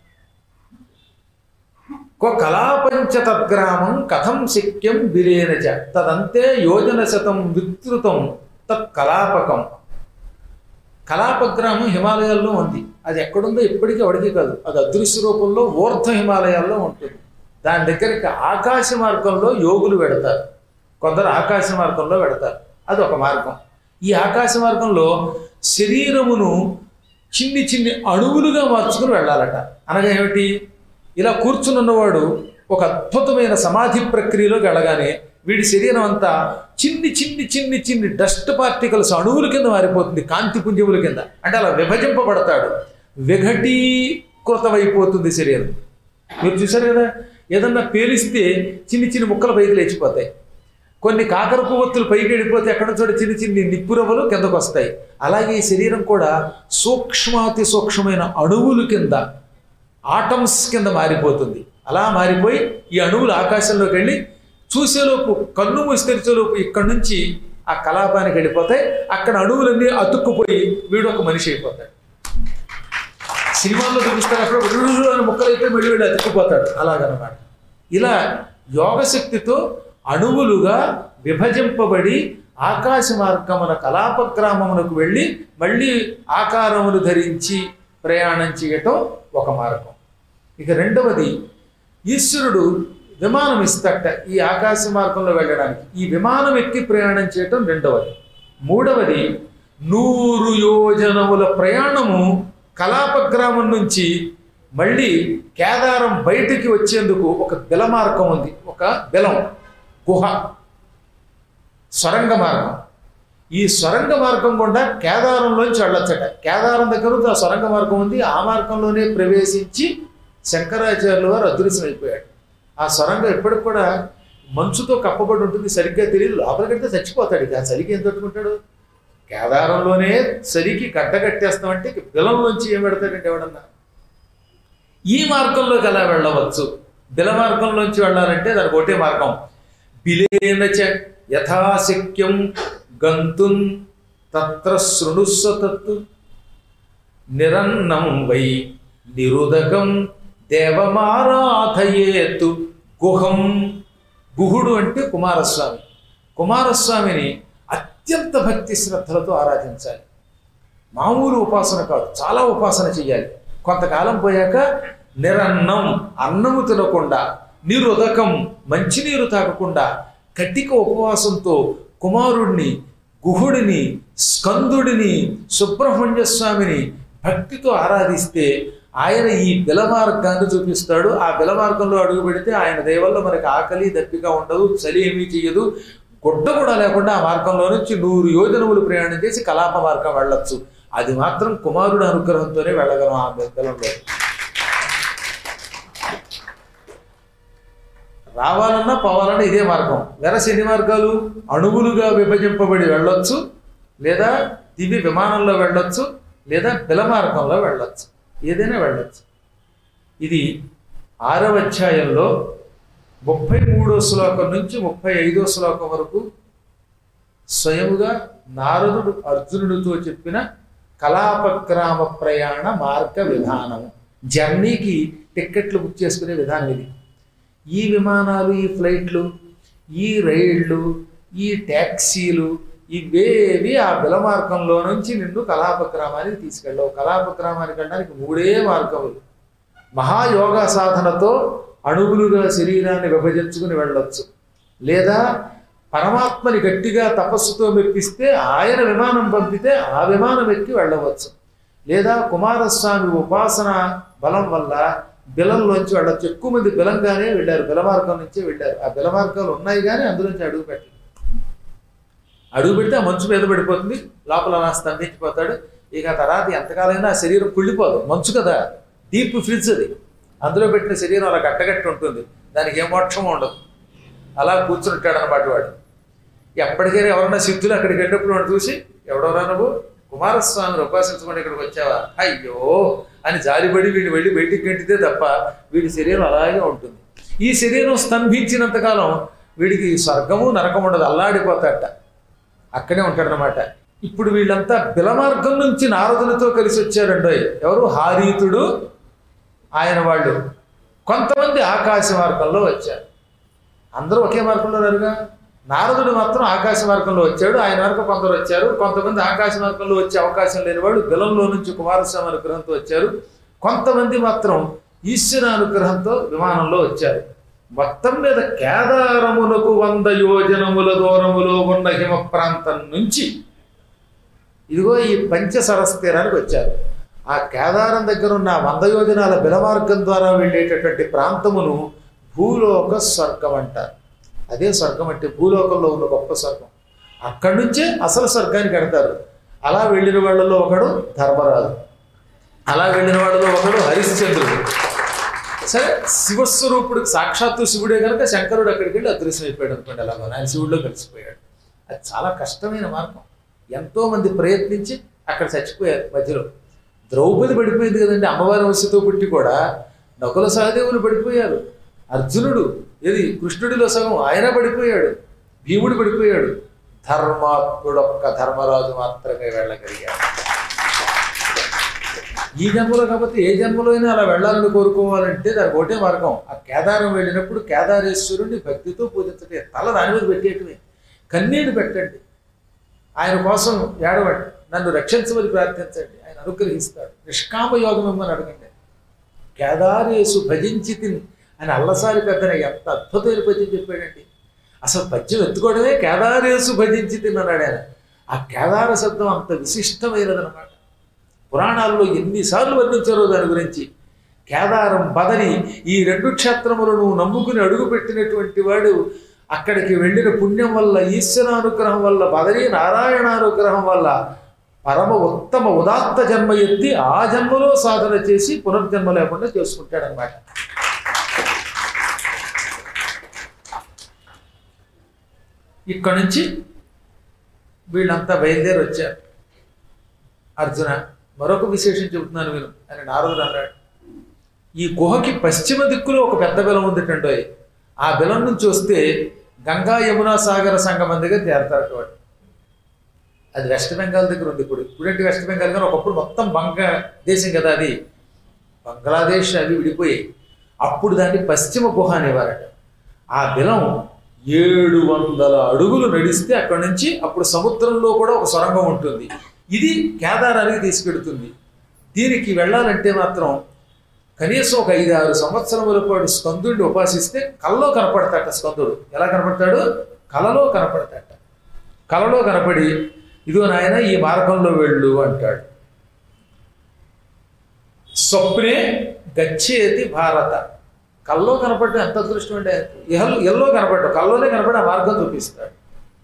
కో కలాపంచ తద్గ్రామం కథం శక్యం బిలేనచ తదంతే యోజన శతం విస్తృతం తత్ కలాపకం. కలాప గ్రామం హిమాలయాల్లో ఉంది. అది ఎక్కడుందో ఇప్పటికీ ఎవడికి కాదు. అది అదృశ్య రూపంలో ఊర్ధ్వ హిమాలయాల్లో ఉంటుంది. దాని దగ్గరికి ఆకాశ మార్గంలో యోగులు వెడతారు, కొందరు ఆకాశ మార్గంలో వెడతారు. అది ఒక మార్గం. ఈ ఆకాశ మార్గంలో శరీరమును చిన్ని చిన్ని అణువులుగా మార్చుకుని వెళ్ళాలట. అనగా ఏమిటి, ఇలా కూర్చునున్నవాడు ఒక అద్భుతమైన సమాధి ప్రక్రియలోకి వెళ్ళగానే వీడి శరీరం అంతా చిన్ని చిన్ని చిన్ని చిన్ని డస్ట్ పార్టికల్స్ అణువుల కింద మారిపోతుంది, కాంతి పుంజముల కింద. అంటే అలా విభజింపబడతాడు, విఘటీకృతమైపోతుంది శరీరం. మీరు చూశారు కదా, ఏదన్నా పేలిస్తే చిన్ని చిన్ని ముక్కలు పైకి లేచిపోతాయి. కొన్ని కాకర పువ్వొత్తులు పైకి వెళ్ళిపోతే ఎక్కడ చోట చిన్ని చిన్ని నిప్పురవ్వలు కిందకు వస్తాయి. అలాగే ఈ శరీరం కూడా సూక్ష్మాతి సూక్ష్మమైన అణువుల కింద, ఆటమ్స్ కింద మారిపోతుంది. అలా మారిపోయి ఈ అణువులు ఆకాశంలోకి వెళ్ళి చూసేలోపు, కన్ను మూసి తెరిచేలోపు ఇక్కడి నుంచి ఆ కలాపానికి వెళ్ళిపోతాయి. అక్కడ అణువులన్నీ అతుక్కుపోయి వీడు ఒక మనిషి అయిపోతాడు. సినిమాల్లో చూపిస్తారు, అప్పుడు అని ముక్కలైతే మళ్ళీ వీడు అతుక్కుపోతాడు. అలాగనమాట. ఇలా యోగశక్తితో అణువులుగా విభజింపబడి ఆకాశ మార్గమున కలాప గ్రామమునకు వెళ్ళి మళ్ళీ ఆకారమును ధరించి ప్రయాణం చేయటం ఒక మార్గం. ఇక రెండవది, ఈశ్వరుడు విమానం ఇస్తట ఈ ఆకాశ మార్గంలో వెళ్ళడానికి. ఈ విమానం ఎక్కి ప్రయాణం చేయటం రెండవది. మూడవది, నూరు యోజనముల ప్రయాణము కలాప గ్రామం నుంచి మళ్ళీ కేదారం బయటికి వచ్చేందుకు ఒక బిల మార్గం ఉంది. ఒక బిలం, గుహ, సొరంగ మార్గం. ఈ సొరంగ మార్గం గుండా కేదారంలోంచి వెళ్ళొచ్చట. కేదారం దగ్గర ఆ సొరంగ మార్గం ఉంది. ఆ మార్గంలోనే ప్రవేశించి శంకరాచార్యుల వారు అదృశ్యమైపోయాడు. ఆ సొరంగం ఎప్పటికి కూడా మంచుతో కప్పబడి ఉంటుంది, సరిగ్గా తెలియదు. లోపలికెడితే చచ్చిపోతాడు. ఇక ఆ చలికి ఏం తట్టుకుంటాడు? కేదారంలోనే చలికి గడ్డ కట్టేస్తామంటే బిలంలోంచి ఏం పెడతాడంటే ఎవడన్నా. ఈ మార్గంలోకి ఎలా వెళ్ళవచ్చు? బిల మార్గంలోంచి వెళ్ళాలంటే దానికి ఒకటే మార్గం, బిలేనచ యథాశక్యం గంతుం తత్ర శృణుస్వ తత్తు నిరన్నం వై నిరుదకం దేవమారాధయేతు గుహం. గుహుడు అంటే కుమారస్వామి. కుమారస్వామిని అత్యంత భక్తి శ్రద్ధలతో ఆరాధించాలి. మామూలు ఉపాసన కాదు, చాలా ఉపాసన చెయ్యాలి. కొంతకాలం పోయాక నిరన్నం, అన్నము తినకుండా, నిరుదకం, మంచినీరు తాగకుండా కటిక ఉపవాసంతో కుమారుడిని, గుహుడిని, స్కందుడిని, సుబ్రహ్మణ్య స్వామిని భక్తితో ఆరాధిస్తే ఆయన ఈ బిల మార్గాన్ని చూపిస్తాడు. ఆ బిల మార్గంలో అడుగు పెడితే ఆయన దయవల్ల మనకి ఆకలి దప్పిక ఉండదు, చలి ఏమీ చెయ్యదు. గుడ్డ కూడా లేకుండా ఆ మార్గంలో నుంచి నూరు యోజనములు ప్రయాణం చేసి కలాప మార్గం వెళ్ళొచ్చు. అది మాత్రం కుమారుడు అనుగ్రహంతోనే వెళ్ళగలం ఆ బిలంలో. రావాలన్నా పోవాలన్నా ఇదే మార్గం. వెరసి ఎన్ని మార్గాలు? అణువులుగా విభజింపబడి వెళ్ళొచ్చు, లేదా దివ్య విమానంలో వెళ్ళొచ్చు, లేదా బిల మార్గంలో వెళ్ళొచ్చు. ఏదైనా వెళ్ళొచ్చు. ఇది ఆరవ అధ్యాయంలో ముప్పై మూడో శ్లోకం నుంచి ముప్పై ఐదో శ్లోకం వరకు స్వయముగా నారదుడు అర్జునుడితో చెప్పిన కలాపగ్రామ ప్రయాణ మార్గ విధానం. జర్నీకి టిక్కెట్లు బుక్ చేసుకునే విధానం ఇది. ఈ విమానాలు, ఈ ఫ్లైట్లు, ఈ రైళ్లు, ఈ ట్యాక్సీలు ఇవేవి ఆ బిల మార్గంలో నుంచి నిన్ను కలాప గ్రామానికి తీసుకెళ్ళవు. కలాప గ్రామానికి వెళ్ళడానికి మూడే మార్గములు. మహాయోగా సాధనతో అణువులుగా శరీరాన్ని విభజించుకుని వెళ్ళొచ్చు, లేదా పరమాత్మని గట్టిగా తపస్సుతో మెప్పిస్తే ఆయన విమానం పంపితే ఆ విమానం ఎక్కి వెళ్ళవచ్చు, లేదా కుమారస్వామి ఉపాసన బలం వల్ల బిలంలోంచి వెళ్ళొచ్చు. ఎక్కువ మంది బిలంగానే వెళ్ళారు, బిల మార్గం నుంచే వెళ్ళారు. ఆ బిల మార్గాలు ఉన్నాయి కానీ అందులోంచి అడుగు పెట్టారు. అడుగు పెడితే ఆ మంచు మీద పడిపోతుంది, లోపల అలా స్తంభించిపోతాడు. ఇక తర్వాత ఎంతకాలైనా ఆ శరీరం కుళ్ళిపోదు. మంచు కదా, డీప్ ఫ్రిడ్జ్ అది. అందులో పెట్టిన శరీరం అలా గట్టగట్టి ఉంటుంది, దానికి ఏ మోక్షం ఉండదు. అలా కూర్చుంటాడు అన్నమాట వాడు. ఎప్పటికైనా ఎవరన్నా సిద్ధులు అక్కడికి వెళ్ళినప్పుడు వాడు చూసి, ఎవడోరా నువ్వు కుమారస్వామిని ఉపాసించకుండా ఇక్కడికి వచ్చావా, అయ్యో అని జాలిపడి వీడు వెళ్ళి బయటికి గంటితే తప్ప వీడి శరీరం అలాగే ఉంటుంది. ఈ శరీరం స్తంభించినంతకాలం వీడికి స్వర్గము నరకం ఉండదు, అల్లాడిపోతాడట, అక్కడే ఉంటాడనమాట. ఇప్పుడు వీళ్ళంతా బిలమార్గం నుంచి నారదునితో కలిసి వచ్చారండో. ఎవరు? హారీతుడు ఆయన వాళ్ళు. కొంతమంది ఆకాశ మార్గంలో వచ్చారు. అందరూ ఒకే మార్గంలో రారుగా. నారదుడు మాత్రం ఆకాశ మార్గంలో వచ్చాడు, ఆయన వరకు కొందరు వచ్చారు. కొంతమంది ఆకాశ మార్గంలో వచ్చే అవకాశం లేని వాళ్ళు బిలంలో నుంచి కుమారస్వామి అనుగ్రహంతో వచ్చారు. కొంతమంది మాత్రం ఈశ్వర అనుగ్రహంతో విమానంలో వచ్చారు. మొత్తం మీద కేదారములకు వంద యోజనముల దూరములో ఉన్న హిమ ప్రాంతం నుంచి ఇదిగో ఈ పంచసరస్ తీరానికి వచ్చారు. ఆ కేదారం దగ్గర ఉన్న వంద యోజనాల బిలమార్గం ద్వారా వెళ్ళేటటువంటి ప్రాంతమును భూలోక స్వర్గం అంటారు. అదే స్వర్గం అంటే భూలోకంలో ఉన్న గొప్ప స్వర్గం. అక్కడి నుంచే అసలు స్వర్గానికి వెడతారు. అలా వెళ్ళిన వాళ్ళలో ఒకడు ధర్మరాజు, అలా వెళ్ళిన వాళ్ళలో ఒకడు హరిశ్చంద్రుడు. సరే, శివస్వరూపుడు సాక్షాత్తు శివుడే కనుక శంకరుడు అక్కడికి వెళ్ళి అదృశ్యం అయిపోయాడు అనుకోండి. అలాగో ఆయన శివుడిలో కలిసిపోయాడు. అది చాలా కష్టమైన మార్గం. ఎంతో మంది ప్రయత్నించి అక్కడ చచ్చిపోయారు మధ్యలో. ద్రౌపది పడిపోయింది కదండి, అమ్మవారి వంశతో పుట్టి కూడా. నకుల సహదేవులు పడిపోయారు. అర్జునుడు ఏది కృష్ణుడిలో సగం ఆయన పడిపోయాడు. భీముడు పడిపోయాడు. ధర్మాత్ముడొక్క ధర్మరాజు మాత్రమే వెళ్ళగలిగాడు. ఈ జన్మలో కాకపోతే ఏ జన్మలో అయినా అలా వెళ్ళాలని కోరుకోవాలంటే దానికి ఒకటే మార్గం. ఆ కేదారం వెళ్ళినప్పుడు కేదారేశ్వరుడిని భక్తితో పూజించటే, తల దాని మీద పెట్టేయటమే. కన్నీళ్లు పెట్టండి, ఆయన కోసం ఏడవండి, నన్ను రక్షించమని ప్రార్థించండి, ఆయన అనుగ్రహిస్తాడు. నిష్కామ యోగం ఇమ్మని అడగండి. కేదారేసు భజించి తిని అని అల్లసారి పెద్దన ఎంత అద్భుతమైన పద్యం చెప్పాడండి. అసలు పద్యం ఎత్తుకోవడమే కేదారేసు భజించి తిన్నాడు ఆయన. ఆ కేదార శబ్దం అంత విశిష్టమైనదనమాట. పురాణాల్లో ఎన్నిసార్లు వర్ణించారో దాని గురించి. కేదారం, బదరి ఈ రెండు క్షేత్రములను నమ్ముకుని అడుగుపెట్టినటువంటి వాడు అక్కడికి వెళ్ళిన పుణ్యం వల్ల, ఈశ్వరానుగ్రహం వల్ల, బదరీ నారాయణానుగ్రహం వల్ల పరమ ఉత్తమ ఉదాత్త జన్మ ఎత్తి ఆ జన్మలో సాధన చేసి పునర్జన్మ లేకుండా చేసుకుంటాడనమాట. ఇక్కడి నుంచి వీళ్ళంతా బయలుదేరి వచ్చారు. అర్జున, మరొక విశేషం చెబుతున్నాను విను అని నారదుడు అన్నాడు. ఈ గుహకి పశ్చిమ దిక్కులో ఒక పెద్ద బిలం ఉందిటండో. ఆ బిలం నుంచి వస్తే గంగా యమునా సాగర సంగమం దగ్గర చేరతారట వాడు. అది వెస్ట్ బెంగాల్ దగ్గర ఉంది. ఇప్పుడు ఇప్పుడంటే వెస్ట్ బెంగాల్ కానీ ఒకప్పుడు మొత్తం బంగ్లాదేశం కదా, అది బంగ్లాదేశ్ అవి విడిపోయాయి. అప్పుడు దాన్ని పశ్చిమ గుహ అనేవారట. ఆ బిలం ఏడు వందల అడుగులు నడిస్తే అక్కడి నుంచి అప్పుడు సముద్రంలో కూడా ఒక సొరంగం ఉంటుంది. ఇది కేదారానికి తీసుకెడుతుంది. దీనికి వెళ్ళాలంటే మాత్రం కనీసం ఒక ఐదు ఆరు సంవత్సరముల పాటు స్కందుడిని ఉపాసిస్తే కలలో కనపడతాట. స్కందుడు ఎలా కనపడతాడు? కలలో కనపడతాట. కలలో కనపడి ఇదిగో నాయన ఈ మార్గంలో వెళ్ళు అంటాడు. స్వప్నే గచ్చేతి భారత. కల్లో కనపడటం ఎంత అదృష్టం అంటే, ఎహల్ ఎల్లో కనపడ్డాడు, కల్లోనే కనపడి ఆ మార్గం చూపిస్తాడు.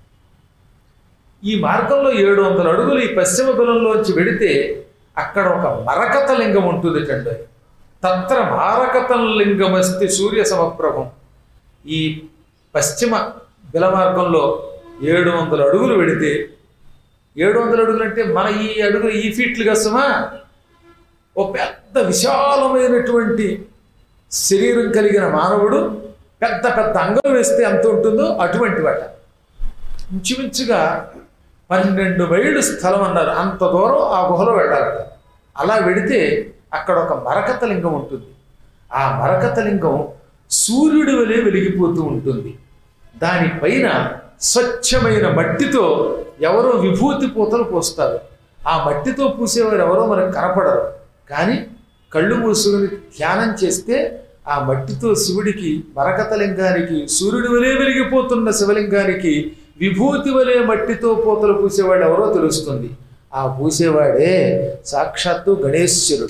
ఈ మార్గంలో ఏడు వందల అడుగులు ఈ పశ్చిమ బిలంలోంచి వెడితే అక్కడ ఒక మరకత లింగం ఉంటుంది టండి. తత్ర మారకత లింగమస్తి సూర్య సమప్రభం. ఈ పశ్చిమ బిల మార్గంలో ఏడు వందల అడుగులు వెడితే, ఏడు వందల అడుగులు అంటే మన ఈ అడుగులు ఈ ఫీట్లు కసమా, ఓ పెద్ద విశాలమైనటువంటి శరీరం కలిగిన మానవుడు పెద్ద పెద్ద అంగం వేస్తే ఎంత ఉంటుందో అటువంటి వాట. ఇంచుమించుగా పన్నెండు మైళ్ళు స్థలం అన్నారు. అంత దూరం ఆ గుహలో వెళ్ళాలట. అలా వెడితే అక్కడ ఒక మరకత లింగం ఉంటుంది. ఆ మరకత లింగం సూర్యుడి వలె వెలిగిపోతూ ఉంటుంది. దానిపైన స్వచ్ఛమైన మట్టితో ఎవరో విభూతి పూతలు పోస్తారు. ఆ మట్టితో పూసేవారు ఎవరో మనకు కనపడరు, కానీ కళ్ళు మూసుకుని ధ్యానం చేస్తే ఆ మట్టితో శివుడికి, మరకత లింగానికి, సూర్యుడి వలె వెలిగిపోతున్న శివలింగానికి విభూతి వలె మట్టితో పూతలు పూసేవాడు ఎవరో తెలుస్తుంది. ఆ పూసేవాడే సాక్షాత్తు గణేశ్వరుడు.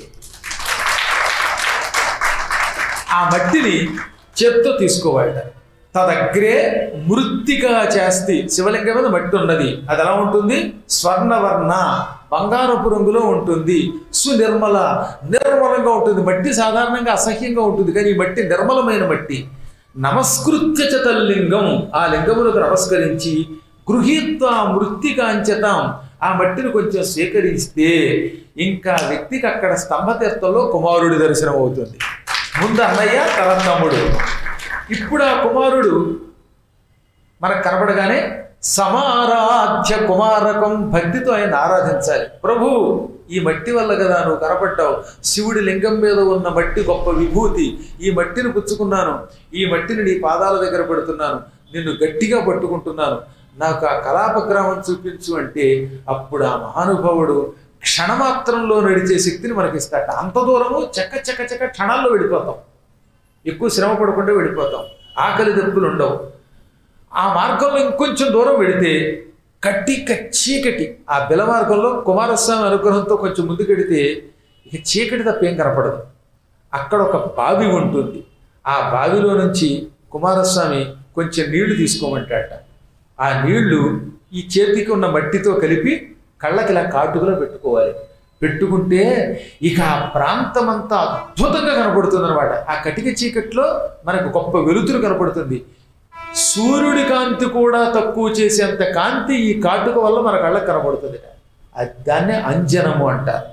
ఆ మట్టిని చేత్తో తీసుకోవాడ. తదగ్రే మృత్తికా చేస్తి. శివలింగం మీద మట్టి ఉన్నది. అది ఎలా ఉంటుంది? స్వర్ణవర్ణ, బంగారపు రంగులో ఉంటుంది. సునిర్మల, నిర్మలంగా ఉంటుంది. మట్టి సాధారణంగా అసహ్యంగా ఉంటుంది, కానీ ఈ మట్టి నిర్మలమైన మట్టి. నమస్కృత్య చ తల్లింగం. ఆ లింగములకు నమస్కరించి గృహీత్వా మృత్తికాంచతాం, ఆ మట్టిని కొంచెం స్వీకరిస్తే ఇంకా వ్యక్తికి అక్కడ స్తంభతీర్థంలో కుమారుడి దర్శనం అవుతుంది. ముందు అన్నయ్య, తర్వాత తమ్ముడు. ఇప్పుడు ఆ కుమారుడు మనకు కనబడగానే సమారాధ్య కుమారకం, భక్తితో ఆయన ఆరాధించాలి. ప్రభు, ఈ మట్టి వల్ల కదా నువ్వు కనపడ్డావు. శివుడి లింగం మీద ఉన్న మట్టి గొప్ప విభూతి. ఈ మట్టిని పుచ్చుకున్నాను, ఈ మట్టిని నీ పాదాల దగ్గర పెడుతున్నాను, నిన్ను గట్టిగా పట్టుకుంటున్నాను, నాకు ఆ కలాపగ్రామం చూపించు అంటే అప్పుడు ఆ మహానుభావుడు క్షణమాత్రంలో నడిచే శక్తిని మనకి ఇస్తాట. అంత దూరము చక్క చక్క చక్క క్షణాల్లో వెళ్ళిపోతాం, ఎక్కువ శ్రమ పడకుండా వెళ్ళిపోతాం, ఆకలి దప్పులు ఉండవు. ఆ మార్గంలో ఇంకొంచెం దూరం వెళితే కట్టి చీకటి. ఆ బిల మార్గంలో కుమారస్వామి అనుగ్రహంతో కొంచెం ముందుకెడితే ఇక చీకటి తప్పేం కనపడదు. అక్కడ ఒక బావి ఉంటుంది. ఆ బావిలో నుంచి కుమారస్వామి కొంచెం నీళ్లు తీసుకోమంటాట. ఆ నీళ్లు ఈ చేతికి ఉన్న మట్టితో కలిపి కళ్ళకి ఇలా కాటుకలో పెట్టుకోవాలి. పెట్టుకుంటే ఇక ఆ ప్రాంతం అంతా అద్భుతంగా కనపడుతుంది అనమాట. ఆ కటిక చీకట్లో మనకు గొప్ప వెలుతురు కనపడుతుంది. సూర్యుడి కాంతి కూడా తక్కువ చేసేంత కాంతి ఈ కాటుక వల్ల మన కళ్ళకు కనబడుతుంది. దాన్నే అంజనము అంటారు.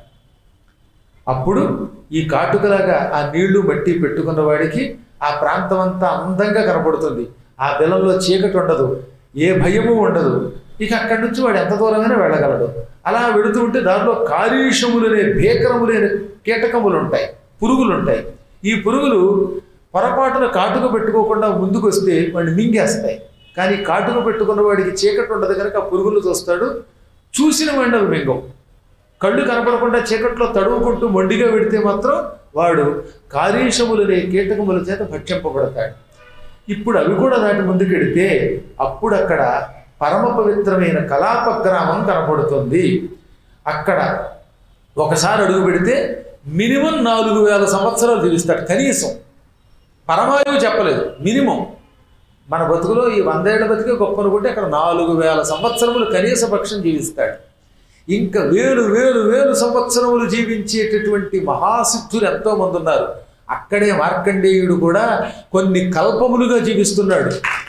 అప్పుడు ఈ కాటుకలాగా ఆ నీళ్లు మట్టి పెట్టుకున్న వాడికి ఆ ప్రాంతం అంతా అందంగా కనపడుతుంది. ఆ బిలంలో చీకటి ఉండదు, ఏ భయము ఉండదు. ఇక అక్కడి నుంచి వాడు ఎంత దూరంగానే వెళ్ళగలడు. అలా వెళుతూ ఉంటే దానిలో కారీషములనే భీకరములైన కీటకములు ఉంటాయి, పురుగులు ఉంటాయి. ఈ పురుగులు పొరపాటున కాటుక పెట్టుకోకుండా ముందుకు వస్తే వాడిని మింగేస్తాయి. కానీ కాటుక పెట్టుకున్న వాడికి చీకటి ఉండదు కనుక ఆ పురుగులు చూస్తాడు, చూసిన వాడిని అవి మింగవు. కళ్ళు కనపడకుండా చీకట్లో తడువుకుంటూ మొండిగా పెడితే మాత్రం వాడు కారీషములనే కీటకముల చేత భక్షింపబడతాడు. ఇప్పుడు అవి కూడా దాటి ముందుకెడితే అప్పుడు అక్కడ పరమ పవిత్రమైన కలాపగ్రామం కనపడుతుంది. అక్కడ ఒకసారి అడుగు పెడితే మినిమం నాలుగు వేల సంవత్సరాలు జీవిస్తాడు కనీసం. పరమాయువు చెప్పలేదు, మినిమం. మన బతుకులో ఈ వందేళ్ల బతికే గొప్ప అనుకుంటే అక్కడ నాలుగు వేల సంవత్సరములు కనీస పక్షం జీవిస్తాడు. ఇంకా వేలు వేలు వేలు సంవత్సరములు జీవించేటటువంటి మహాసిద్ధులు ఎంతోమంది ఉన్నారు. అక్కడే మార్కండేయుడు కూడా కొన్ని కల్పములుగా జీవిస్తున్నాడు.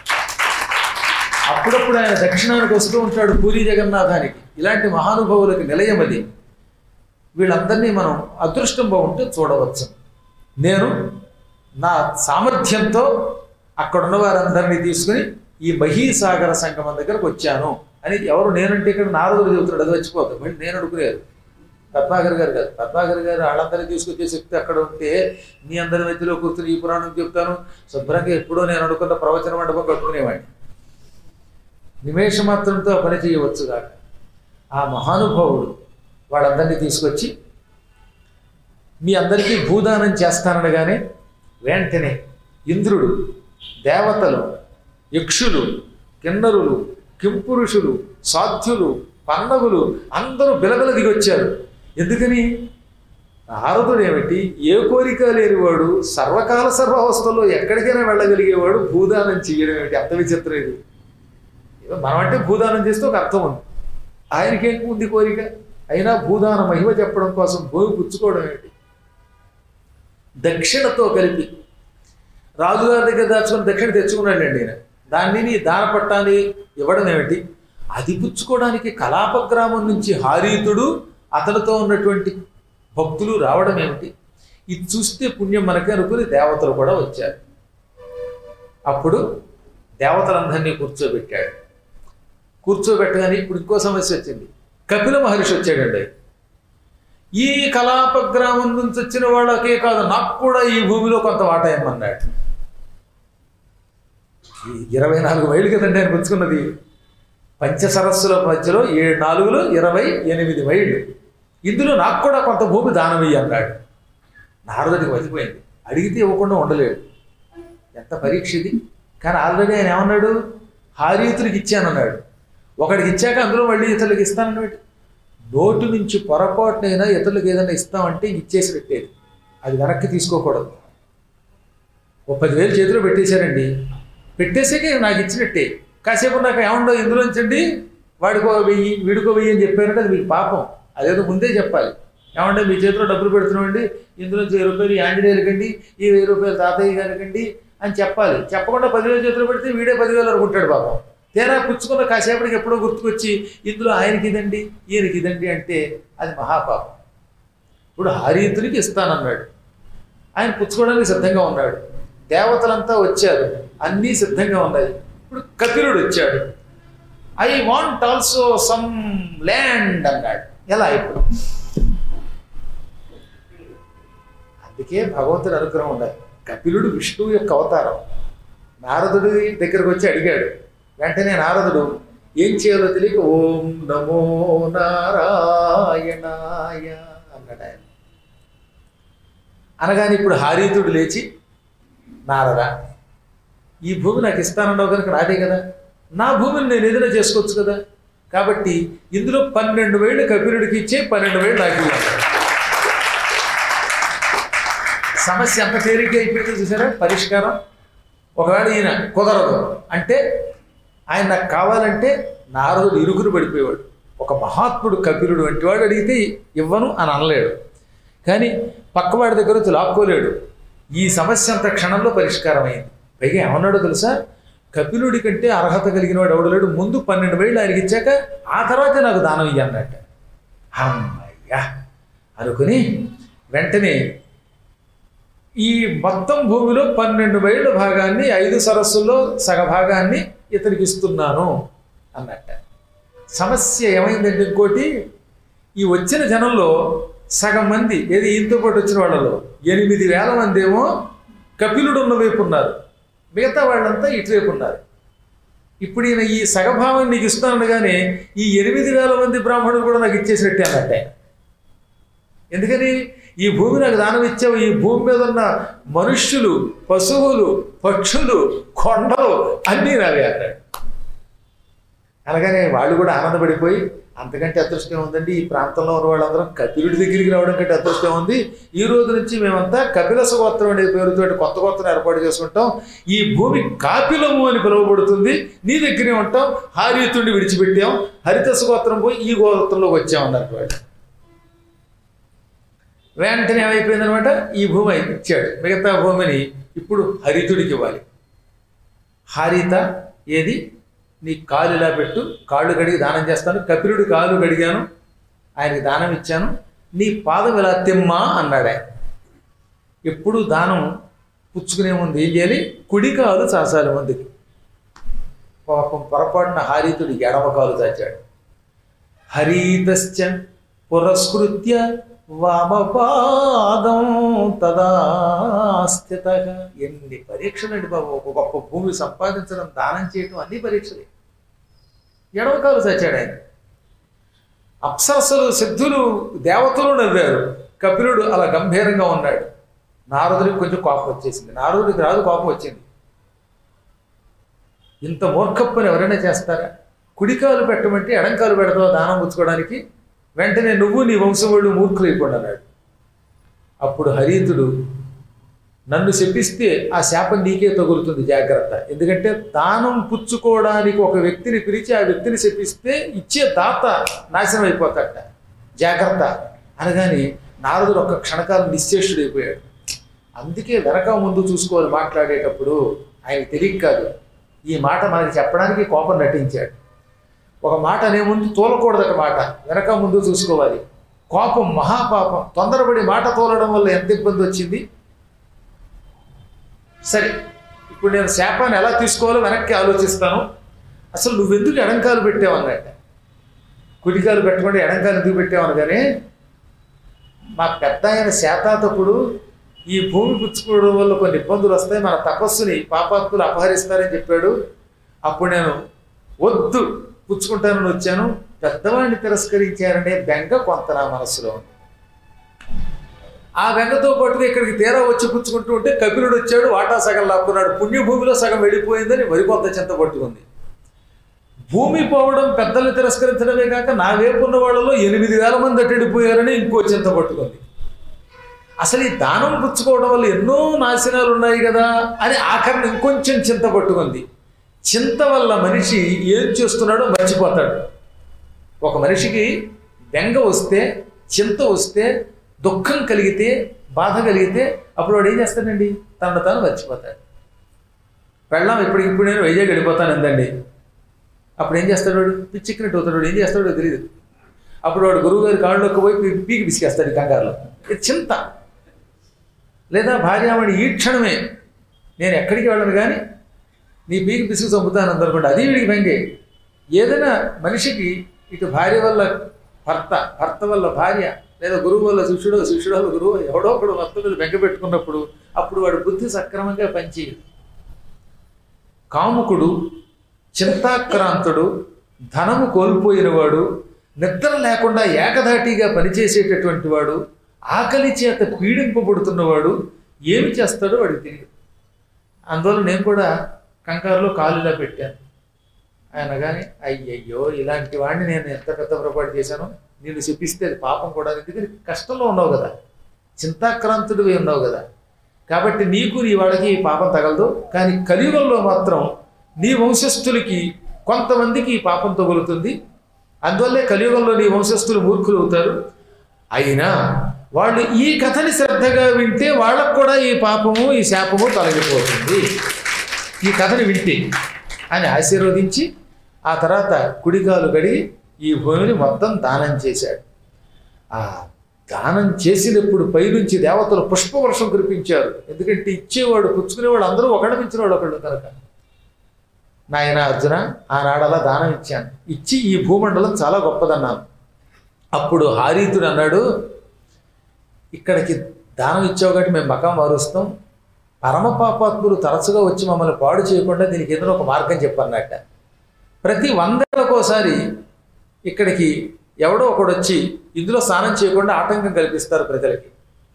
అప్పుడప్పుడు ఆయన దక్షిణానికి వస్తూ ఉంటాడు పూరీ జగన్నాథానికి. ఇలాంటి మహానుభావులకి నిలయం అది. వీళ్ళందరినీ మనం అదృష్టం బాగుంటే చూడవచ్చు. నేను నా సామర్థ్యంతో అక్కడున్న వారందరినీ తీసుకుని ఈ మహీసాగర సంగమం దగ్గరకు వచ్చాను అని. ఎవరు నేనంటే ఇక్కడ నారదుడు చెబుతున్నాడు, అది వచ్చిపోతాడు. మళ్ళీ నేను అడుగులేదు, పద్మాగర్ గారు కాదు. పద్మాగర్ గారు వాళ్ళందరినీ తీసుకొచ్చే శక్తి అక్కడ ఉంటే నీ అందరి మధ్యలో కూర్చుని ఈ పురాణం చెప్తాను శుభ్రంగా ఎప్పుడో నేను అనుకున్న ప్రవచన మండపం కట్టుకునేవాడిని. నిమేషమాత్రంతో పని చేయవచ్చు కాక ఆ మహానుభావుడు వాళ్ళందరినీ తీసుకొచ్చి మీ అందరికీ భూదానం చేస్తాననగానే వెంటనే ఇంద్రుడు, దేవతలు, యక్షులు, కిన్నరులు, కింపురుషులు, సాధ్యులు, పన్నవులు అందరూ బిలబిల దిగొచ్చారు. ఎందుకని? నారదుడు ఏమిటి, ఏ కోరిక లేనివాడు, సర్వకాల సర్వావస్థల్లో ఎక్కడికైనా వెళ్ళగలిగేవాడు భూదానం చేయడం ఏమిటి? అంత విచిత్రం ఇది. మనం అంటే భూదానం చేస్తే ఒక అర్థం ఉంది, ఆయనకేం ఉంది కోరిక? అయినా భూదాన మహిమ చెప్పడం కోసం భూమి పుచ్చుకోవడం ఏమిటి? దక్షిణతో కలిపి రాజుగారి దగ్గర దాచుకుని దక్షిణ తెచ్చుకున్నాడండి ఆయన. దాన్ని దాన పట్టాన్ని ఇవ్వడం ఏమిటి? అది పుచ్చుకోవడానికి కలాపగ్రామం నుంచి హారీతుడు అతనితో ఉన్నటువంటి భక్తులు రావడం ఏమిటి? ఇది చూస్తే పుణ్యం మనకే అనుకుని దేవతలు కూడా వచ్చారు. అప్పుడు దేవతలందరినీ కూర్చోబెట్టాడు. కూర్చోబెట్టగానే ఇప్పుడు ఇంకో సమస్య వచ్చింది. కపిల మహర్షి వచ్చాడండి. ఈ కలాపగ్రామం నుంచి వచ్చిన వాళ్ళకే కాదు, నాకు కూడా ఈ భూమిలో కొంత వాటా ఇమ్మన్నాడు. ఇరవై నాలుగు మైళ్ళు కదండి ఆయన పుచ్చుకున్నది. పంచసరస్సుల మధ్యలో ఏడు నాలుగులో ఇరవై ఎనిమిది మైళ్ళు. ఇందులో నాకు కూడా కొంత భూమి దానమయ్యి అన్నాడు. నారదుడికి మర్చిపోయింది, అడిగితే ఇవ్వకుండా ఉండలేడు. ఎంత పరీక్ష ఇది! కానీ ఆల్రెడీ ఆయన ఏమన్నాడు? హారీతుడికి ఇచ్చానన్నాడు. ఒకడికి ఇచ్చాక అందులో మళ్ళీ ఇతరులకు ఇస్తానన్నాడు. నోటు నుంచి పొరపాటునైనా ఇతరులకు ఏదైనా ఇస్తామంటే ఇచ్చేసి పెట్టేది, అది వెనక్కి తీసుకోకూడదు. ఓ పదివేలు చేతిలో పెట్టేశారండి, పెట్టేసాకే నాకు ఇచ్చినట్టే. కాసేపు నాకు ఏముండో ఇందులోంచండి వాడికో వెయ్యి వీడికో వెయ్యి అని చెప్పారంటే అది మీకు పాపం. అదేదో ముందే చెప్పాలి. ఏమంటే మీ చేతిలో డబ్బులు పెడుతున్నామండి, ఇందులోంచి వెయ్యి రూపాయలు ఆంజనేయులకండి, ఈ వెయ్యి రూపాయలు తాతయ్య గారికండి అని చెప్పాలి. చెప్పకుండా పదివేలు చేతిలో పెడితే వీడే పదివేలు అనుకుంటాడు పాపం. తీరా పుచ్చుకున్న కాసేపటికి ఎప్పుడో గుర్తుకొచ్చి ఇందులో ఆయనకి ఇదండి ఈయనకి ఇదండి అంటే అది మహాపాపం. ఇప్పుడు హరితుడికి ఇస్తానన్నాడు, ఆయన పుచ్చుకోవడానికి సిద్ధంగా ఉన్నాడు. దేవతలంతా వచ్చారు, అన్నీ సిద్ధంగా ఉన్నాయి. ఇప్పుడు కపిలుడు వచ్చాడు, I want also some land అన్నాడు. ఎలా ఇప్పుడు? అందుకే భగవంతుడి అనుగ్రహం ఉండాలి. కపిలుడు విష్ణువు యొక్క అవతారం. నారదుడి దగ్గరకు వచ్చి అడిగాడు. వెంటనే నారదుడు ఏం చేయాలో తెలియక ఓం నమో నారాయణాయ అన్నాడు ఆయన. అనగానే ఇప్పుడు హారీతుడు లేచి, నారదా, ఈ భూమి నాకు ఇస్తానన్నావు కనుక నాదే కదా, నా భూమిని నేను ఏదైనా చేసుకోవచ్చు కదా, కాబట్టి ఇందులో పన్నెండు వేళ్ళు కపిలుడికి ఇచ్చే పన్నెండు వేళ్ళు నాకు ఇవ్వాలి. సమస్య ఎంత తేలిక అయిపోయిందో చూసారా పరిష్కారం. ఒకవేళ ఈయన కుదరదు అంటే ఆయన నాకు కావాలంటే నారదుడు ఇరుకురు పడిపోయేవాడు. ఒక మహాత్ముడు కపిలుడు వంటి వాడు అడిగితే ఇవ్వను అని అనలేడు, కానీ పక్కవాడి దగ్గర వచ్చి లాక్కోలేడు. ఈ సమస్య అంత క్షణంలో పరిష్కారం అయింది. పైగా ఏమన్నాడో తెలుసా, కపిలుడి కంటే అర్హత కలిగిన వాడు ఎవడలేడు, ముందు పన్నెండు వేళ్ళు ఆయనకి ఇచ్చాక ఆ తర్వాతే నాకు దానం ఇయ్యన్నట్ట. అమ్మయ్యా అనుకుని వెంటనే ఈ మొత్తం భూమిలో పన్నెండు వేళ్ళ భాగాన్ని ఐదు సరస్సుల్లో సగభాగాన్ని ఇతనికి ఇస్తున్నాను అన్నట్ట. సమస్య ఏమైందంటే ఇంకోటి, ఈ వచ్చిన జనంలో సగం మంది ఏది ఈయనతో పాటు వచ్చిన వాళ్ళలో ఎనిమిది వేల మంది ఏమో కపిలుడు ఉన్న వైపు ఉన్నారు, మిగతా వాళ్ళంతా ఇటువైపు ఉన్నారు. ఇప్పుడు ఈయన ఈ సగభావం నీకు ఇస్తున్నాను కానీ ఈ ఎనిమిది వేల మంది బ్రాహ్మణులు కూడా నాకు ఇచ్చేసినట్టే అన్నట్టే. ఎందుకని ఈ భూమి నాకు దానం ఇచ్చావు, ఈ భూమి మీద ఉన్న మనుష్యులు, పశువులు, పక్షులు, కొండలు అన్నీ నావే అన్నాడు. అనగానే వాళ్ళు కూడా ఆనందపడిపోయి, అంతకంటే అదృష్టం ఉందండి, ఈ ప్రాంతంలో ఉన్న వాళ్ళందరం కపిలుడి దగ్గరికి రావడం కంటే అదృష్టం ఉంది, ఈ రోజు నుంచి మేమంతా కపిలస గోత్రం అనే పేరుతో కొత్త గోత్రం ఏర్పాటు చేసుకుంటాం, ఈ భూమి కాపిలము అని పిలువబడుతుంది, నీ దగ్గరే ఉంటాం, హారీతుడిని విడిచిపెట్టాం, హరితస గోత్రం పోయి ఈ గోత్రంలోకి వచ్చామన్నారు వాళ్ళు. వెంటనే ఏమైపోయిందనమాట, ఈ భూమి ఇచ్చాడు, మిగతా భూమిని ఇప్పుడు హరితుడికి ఇవ్వాలి. హారిత ఏది, నీ కాలు ఇలా పెట్టు, కాళ్ళు కడిగి దానం చేస్తాను, కపిలుడి కాలు కడిగాను, ఆయనకి దానం ఇచ్చాను, నీ పాదం ఇలా తిమ్మా అన్నాడు ఆయన. ఎప్పుడు దానం పుచ్చుకునే ముందు ఏం చేయాలి, కుడి కాలు చాచాలి ముందుకి. పాపం పొరపాటున హారీతుడి ఎడమ కాలు చాచాడు. హరీతశ్చ పురస్కృత్య వామపాదం తదా స్థిత. ఎన్ని పరీక్షలండి బాబు, ఒక గొప్ప భూమి సంపాదించడం, దానం చేయటం అన్ని పరీక్షలే. ఎడవకాలు చచ్చాడు ఆయన. అప్సరస్సులు, సిద్ధులు, దేవతలు నవ్వారు, కపిలుడు అలా గంభీరంగా ఉన్నాడు. నారదుడికి కొంచెం కోపం వచ్చేసింది. నారదుడికి రాదు, కోపం వచ్చింది. ఇంత మూర్ఖప్పని ఎవరైనా చేస్తారా? కుడికాలు పెట్టమంటే ఎడంకాలు పెడతావు దానం పుచ్చుకోవడానికి, వెంటనే నువ్వు నీ వంశం వాళ్ళు మూర్ఖులు అయిపోండి అన్నాడు. అప్పుడు హరీతుడు, నన్ను శపిస్తే ఆ శాపం నీకే తగులుతుంది, జాగ్రత్త, ఎందుకంటే దానం పుచ్చుకోవడానికి ఒక వ్యక్తిని పిలిచి ఆ వ్యక్తిని శపిస్తే ఇచ్చే దాత నాశనం అయిపోతాడట, జాగ్రత్త అనగాని నారదుడు ఒక్క క్షణకాలం నిశ్చేష్టుడైపోయాడు. అందుకే వెనక ముందు చూసుకోవాలి మాట్లాడేటప్పుడు. ఆయన తెలియక కాదు, ఈ మాట మనకి చెప్పడానికి కోపం నటించాడు. ఒక మాట అనే ముందు తోలకూడదట మాట, వెనక ముందు చూసుకోవాలి. కోపం మహాపాపం, తొందరపడి మాట తోలడం వల్ల ఎంత ఇబ్బంది వచ్చింది. సరే, ఇప్పుడు నేను శాపాన్ని ఎలా తీసుకోవాలో వెనక్కి ఆలోచిస్తాను. అసలు నువ్వెందుకు ఎడంకాలు పెట్టావు అన్నట్ట. కుడికాలు పెట్టకుండా ఎడంకాలు ఎందుకు పెట్టావు అనగానే, మా పెద్ద ఆయన శాతాతపుడు ఈ భూమి పుచ్చుకోవడం వల్ల కొన్ని ఇబ్బందులు వస్తాయి, మన తపస్సుని పాపాత్ములు అపహరిస్తారని చెప్పాడు. అప్పుడు నేను వద్దు పుచ్చుకుంటానని వచ్చాను, పెద్దవాడిని తిరస్కరించారనే బెంగ కొంత నా మనస్సులో ఉంది. ఆ బెంగతో పాటుగా ఇక్కడికి తీరా వచ్చి పుచ్చుకుంటూ ఉంటే కపిలుడు వచ్చాడు, వాటా సగం లాక్కున్నాడు, పుణ్యభూమిలో సగం వెళ్ళిపోయిందని మరికొంత చింత పట్టుకుంది. భూమి పోవడం, పెద్దల్ని తిరస్కరించడమే కాక నా వైపు ఉన్న వాళ్ళలో ఎనిమిది వేల మంది అట్టడిపోయారని ఇంకో చింత పట్టుకుంది. అసలు ఈ దానం పుచ్చుకోవడం వల్ల ఎన్నో నాశనాలు ఉన్నాయి కదా అని ఆఖరిని ఇంకొంచెం చింత పట్టుకుంది. చింత వల్ల మనిషి ఏం చేస్తున్నాడో మర్చిపోతాడు. ఒక మనిషికి బెంగ వస్తే, చింత వస్తే, దుఃఖం కలిగితే, బాధ కలిగితే అప్పుడు వాడు ఏం చేస్తాడండి, తనను తాను మర్చిపోతాడు. పెళ్ళాం ఇప్పటికిప్పుడు నేను వైజాగ్ వెళ్ళిపోతాను అందండి, అప్పుడు ఏం చేస్తాడు వాడు? పిచ్చిక్కినట్టు అవుతాడు. వాడు ఏం చేస్తాడో తెలియదు. అప్పుడు వాడు గురువుగారి కాళ్ళలోకి పోయి పీ పీకి పిసికేస్తాడు ఈ కంగారులో. ఇది చింత. లేదా భార్యామణి ఈ క్షణమే నేను ఎక్కడికి వెళ్ళను కానీ నీ పీకి పిసికి చంపుతాను అందనుకోండి, అది వీడికి భంగే. ఏదైనా మనిషికి ఇటు భార్య వల్ల భర్త, భర్త వల్ల భార్య, లేదా గురువు వల్ల శిష్యుడు, శిష్యుడు వల్ల గురువు, ఎవడో ఒకడు మొత్తం మీద బెంగ పెట్టుకున్నప్పుడు అప్పుడు వాడు బుద్ధి సక్రమంగా పనిచేయదు. కాముకుడు, చింతాక్రాంతుడు, ధనము కోల్పోయినవాడు, నిద్ర లేకుండా ఏకధాటిగా పనిచేసేటటువంటి వాడు, ఆకలి చేత పీడింపబడుతున్నవాడు ఏమి చేస్తాడో వాడికి తెలియదు. అందువల్ల నేను కూడా కంగారులో కాలులా పెట్టాను. ఆయన కానీ అయ్యయ్యో ఇలాంటి వాడిని నేను ఎంత పెద్ద పొరపాటు చేశాను, నేను చెప్పిస్తే అది పాపం కూడా. ఎందుకంటే కష్టంలో ఉన్నావు కదా, చింతాక్రాంతుడివి ఉన్నావు కదా, కాబట్టి నీకు నీ వాళ్ళకి ఈ పాపం తగలదు. కానీ కలియుగంలో మాత్రం నీ వంశస్థులకి కొంతమందికి ఈ పాపం తగులుతుంది. అందువల్లే కలియుగంలో నీ వంశస్థులు మూర్ఖులు అవుతారు. అయినా వాళ్ళు ఈ కథని శ్రద్ధగా వింటే వాళ్ళకు కూడా ఈ పాపము ఈ శాపము తొలగిపోతుంది ఈ కథని వింటే అని ఆశీర్వదించి ఆ తర్వాత కుడికాలు గడిగి ఈ భూమిని మొత్తం దానం చేశాడు. ఆ దానం చేసినప్పుడు పైనుంచి దేవతలు పుష్పవర్షం కురిపించారు. ఎందుకంటే ఇచ్చేవాడు పుచ్చుకునేవాడు అందరూ ఒకళ్ళు మించిన వాడు ఒకళ్ళు కనుక. నాయన అర్జున, ఆనాడలా దానం ఇచ్చాను, ఇచ్చి ఈ భూమండలం చాలా గొప్పదన్నాను. అప్పుడు హారీతుడు అన్నాడు, ఇక్కడికి దానం ఇచ్చావు కాబట్టి మేము మకం మారుస్తాం, పరమ పాపాత్ములు తరచుగా వచ్చి మమ్మల్ని పాడు చేయకుండా దీనికి ఏదైనా ఒక మార్గం చెప్పన్నట్ట. ప్రతి వందేళ్ళకోసారి ఇక్కడికి ఎవడో ఒకడు వచ్చి ఇందులో స్నానం చేయకుండా ఆటంకం కల్పిస్తారు ప్రజలకి.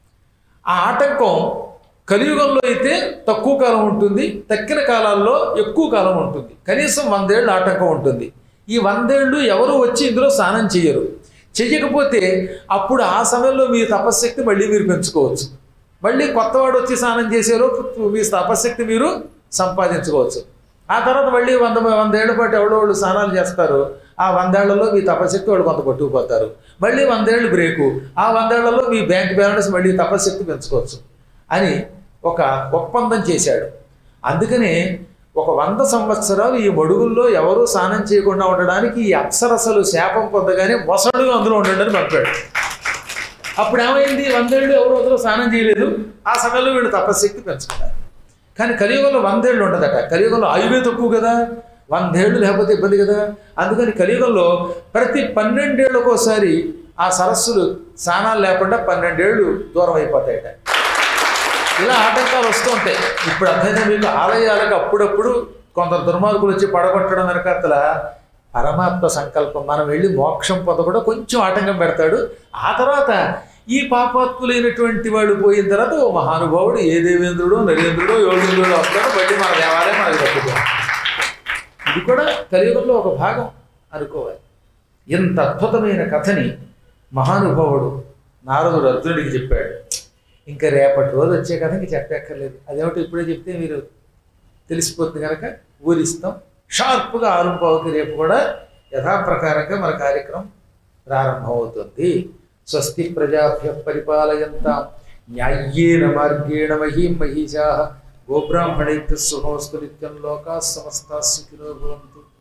ఆ ఆటంకం కలియుగంలో అయితే తక్కువ కాలం ఉంటుంది, తక్కిన కాలాల్లో ఎక్కువ కాలం ఉంటుంది. కనీసం వందేళ్ళు ఆటంకం ఉంటుంది. ఈ వందేళ్ళు ఎవరు వచ్చి ఇందులో స్నానం చేయరు. చెయ్యకపోతే అప్పుడు ఆ సమయంలో మీ తపశ్శక్తి మళ్ళీ మీరు పెంచుకోవచ్చు. మళ్ళీ కొత్తవాడు వచ్చి స్నానం చేసేలో మీ తపశ్శక్తి మీరు సంపాదించుకోవచ్చు. ఆ తర్వాత మళ్ళీ వంద వందేళ్ల పాటు ఎవడో వాళ్ళు స్నానాలు చేస్తారు. ఆ వందేళ్లలో మీ తపశక్తి వాళ్ళు కొంత కొట్టుకుపోతారు. మళ్ళీ వందేళ్ళు బ్రేకు. ఆ వందేళ్లలో మీ బ్యాంక్ బ్యాలెన్స్ మళ్ళీ తపశక్తి పెంచుకోవచ్చు అని ఒక ఒప్పందం చేశాడు. అందుకనే ఒక వంద సంవత్సరాలు ఈ మడుగుల్లో ఎవరూ స్నానం చేయకుండా ఉండడానికి ఈ అప్సరసలు శాపం పొందగానే మొసడుగా అందులో ఉండడానికి పంపాడు. అప్పుడు ఏమైంది? వందేళ్ళు ఎవరు అందులో స్నానం చేయలేదు. ఆ సమయంలో వీళ్ళు తపశక్తి పెంచుకున్నారు. కానీ కలియుగంలో వందేళ్ళు ఉండదట. కలియుగంలో ఆయువే తక్కువ కదా, వందేళ్ళు లేకపోతే ఇబ్బంది కదా. అందుకని కలియుగంలో ప్రతి పన్నెండేళ్ళకోసారి ఆ సరస్సులు స్నానాలు లేకుండా పన్నెండేళ్ళు దూరం అయిపోతాయట. ఇలా ఆటంకాలు వస్తూ ఉంటాయి. ఇప్పుడు అర్థమైనా మీకు ఆలయాలకు అప్పుడప్పుడు కొందరు దుర్మార్గులు వచ్చి పడగొట్టడం వెనకాతల పరమాత్మ సంకల్పం. మనం వెళ్ళి మోక్షం పొందకుండా కొంచెం ఆటంకం పెడతాడు. ఆ తర్వాత ఈ పాపాత్ములైనటువంటి వాడు పోయిన తర్వాత ఓ మహానుభావుడు ఏ దేవేంద్రుడో నరేంద్రుడో యోగేంద్రుడో వస్తాడో మళ్ళీ మన దేవాలయం మనకు తప్పుతాం. ఇది కూడా కలియుగంలో ఒక భాగం అనుకోవాలి. ఇంత అద్భుతమైన కథని మహానుభావుడు నారదుడు అర్జునుడికి చెప్పాడు. ఇంకా రేపటి రోజు వచ్చే కథ ఇంక చెప్పక్కర్లేదు. అదేమిటో ఇప్పుడే చెప్తే మీరు తెలిసిపోతుంది కనుక ఊరిస్తాం. షార్ప్గా ఆరుంపావుకి రేపు కూడా యథాప్రకారంగా మన కార్యక్రమం ప్రారంభమవుతుంది. స్వస్తి ప్రజాభ్య పరిపాలయంతాం న్యాయ్యేన మార్గేణ మహీం మహీషాః గోబ్రాహ్మణేభ్యః శుభమస్తు నిత్యం లోకాః సమస్తాః సుఖినో భవంతు.